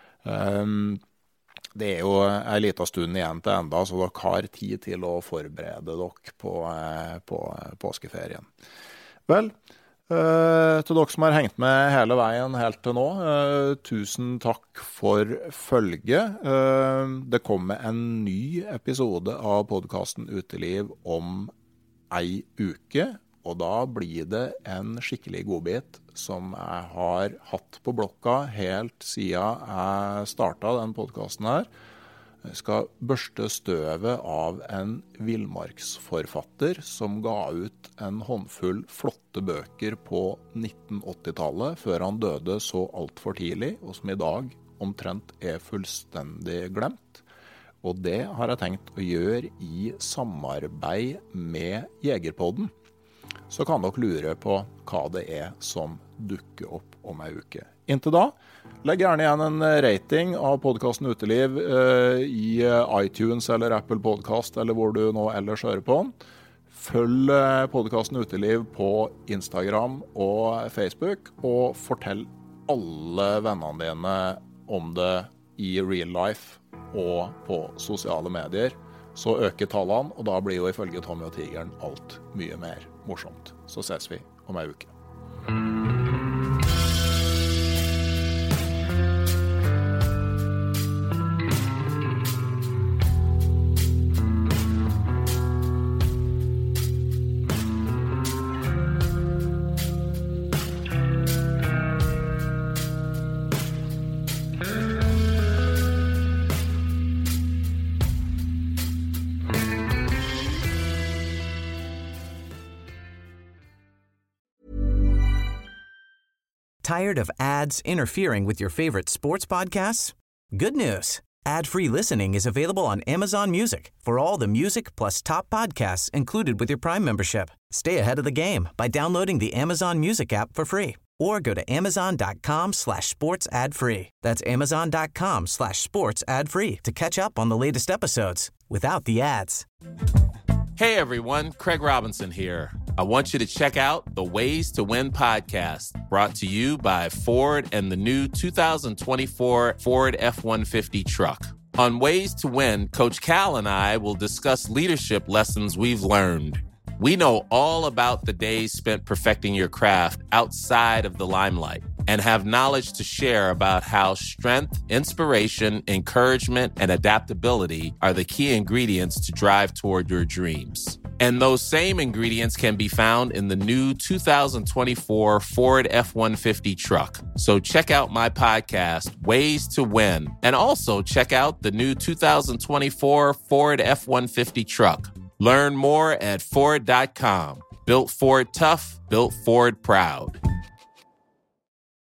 Det er jo en liten stund igjen til enda, så dere har tid til å forberede dere på, på påskeferien. Vel, Uh, til dere som har hengt med hele veien helt til nå, uh, tusen takk for følget. Uh, det kommer en ny episode av podcasten Uteliv om ei uke, og da blir det en skikkelig godbit som jeg har hatt på blokka helt siden jeg startet den podcasten her. Jeg skal børste støvet av en villmarksforfatter som ga ut en håndfull flotte bøker på nitten åtti-tallet, før han døde så alt for tidlig, og som i dag omtrent er fullstendig glemt. Og det har jeg tenkt å gjøre i samarbeid med Jegerpodden. Så kan dere lure på hva det er som dukker opp om ei uke. Inntil da, legg gjerne igjen en rating av podcasten Uteliv eh, i iTunes eller Apple Podcast, eller hvor du nå ellers hører på den. Følg podcasten Uteliv på Instagram og Facebook, og fortell alle vennene dine om det i real life og på sosiale medier. Så øker tallene, og da blir jo ifølge Tommy og Tigeren alt mye mer morsomt. Så ses vi om ei uke. Tired of ads interfering with your favorite sports podcasts? Good news. Ad-free listening is available on Amazon Music for all the music plus top podcasts included with your Prime membership. Stay ahead of the game by downloading the Amazon Music app for free or go to amazon.com slash sports ad free. That's amazon.com slash sports ad free to catch up on the latest episodes without the ads. Hey everyone, Craig Robinson here. I want you to check out the Ways to Win podcast, brought to you by Ford and the new two thousand twenty-four Ford F one fifty truck. On Ways to Win, Coach Cal and I will discuss leadership lessons we've learned. We know all about the days spent perfecting your craft outside of the limelight and have knowledge to share about how strength, inspiration, encouragement, and adaptability are the key ingredients to drive toward your dreams. And those same ingredients can be found in the new two thousand twenty-four Ford F one fifty truck. So check out my podcast, Ways to Win, and also check out the new two thousand twenty-four Ford F one fifty truck. Learn more at Ford dot com. Built Ford tough, built Ford proud.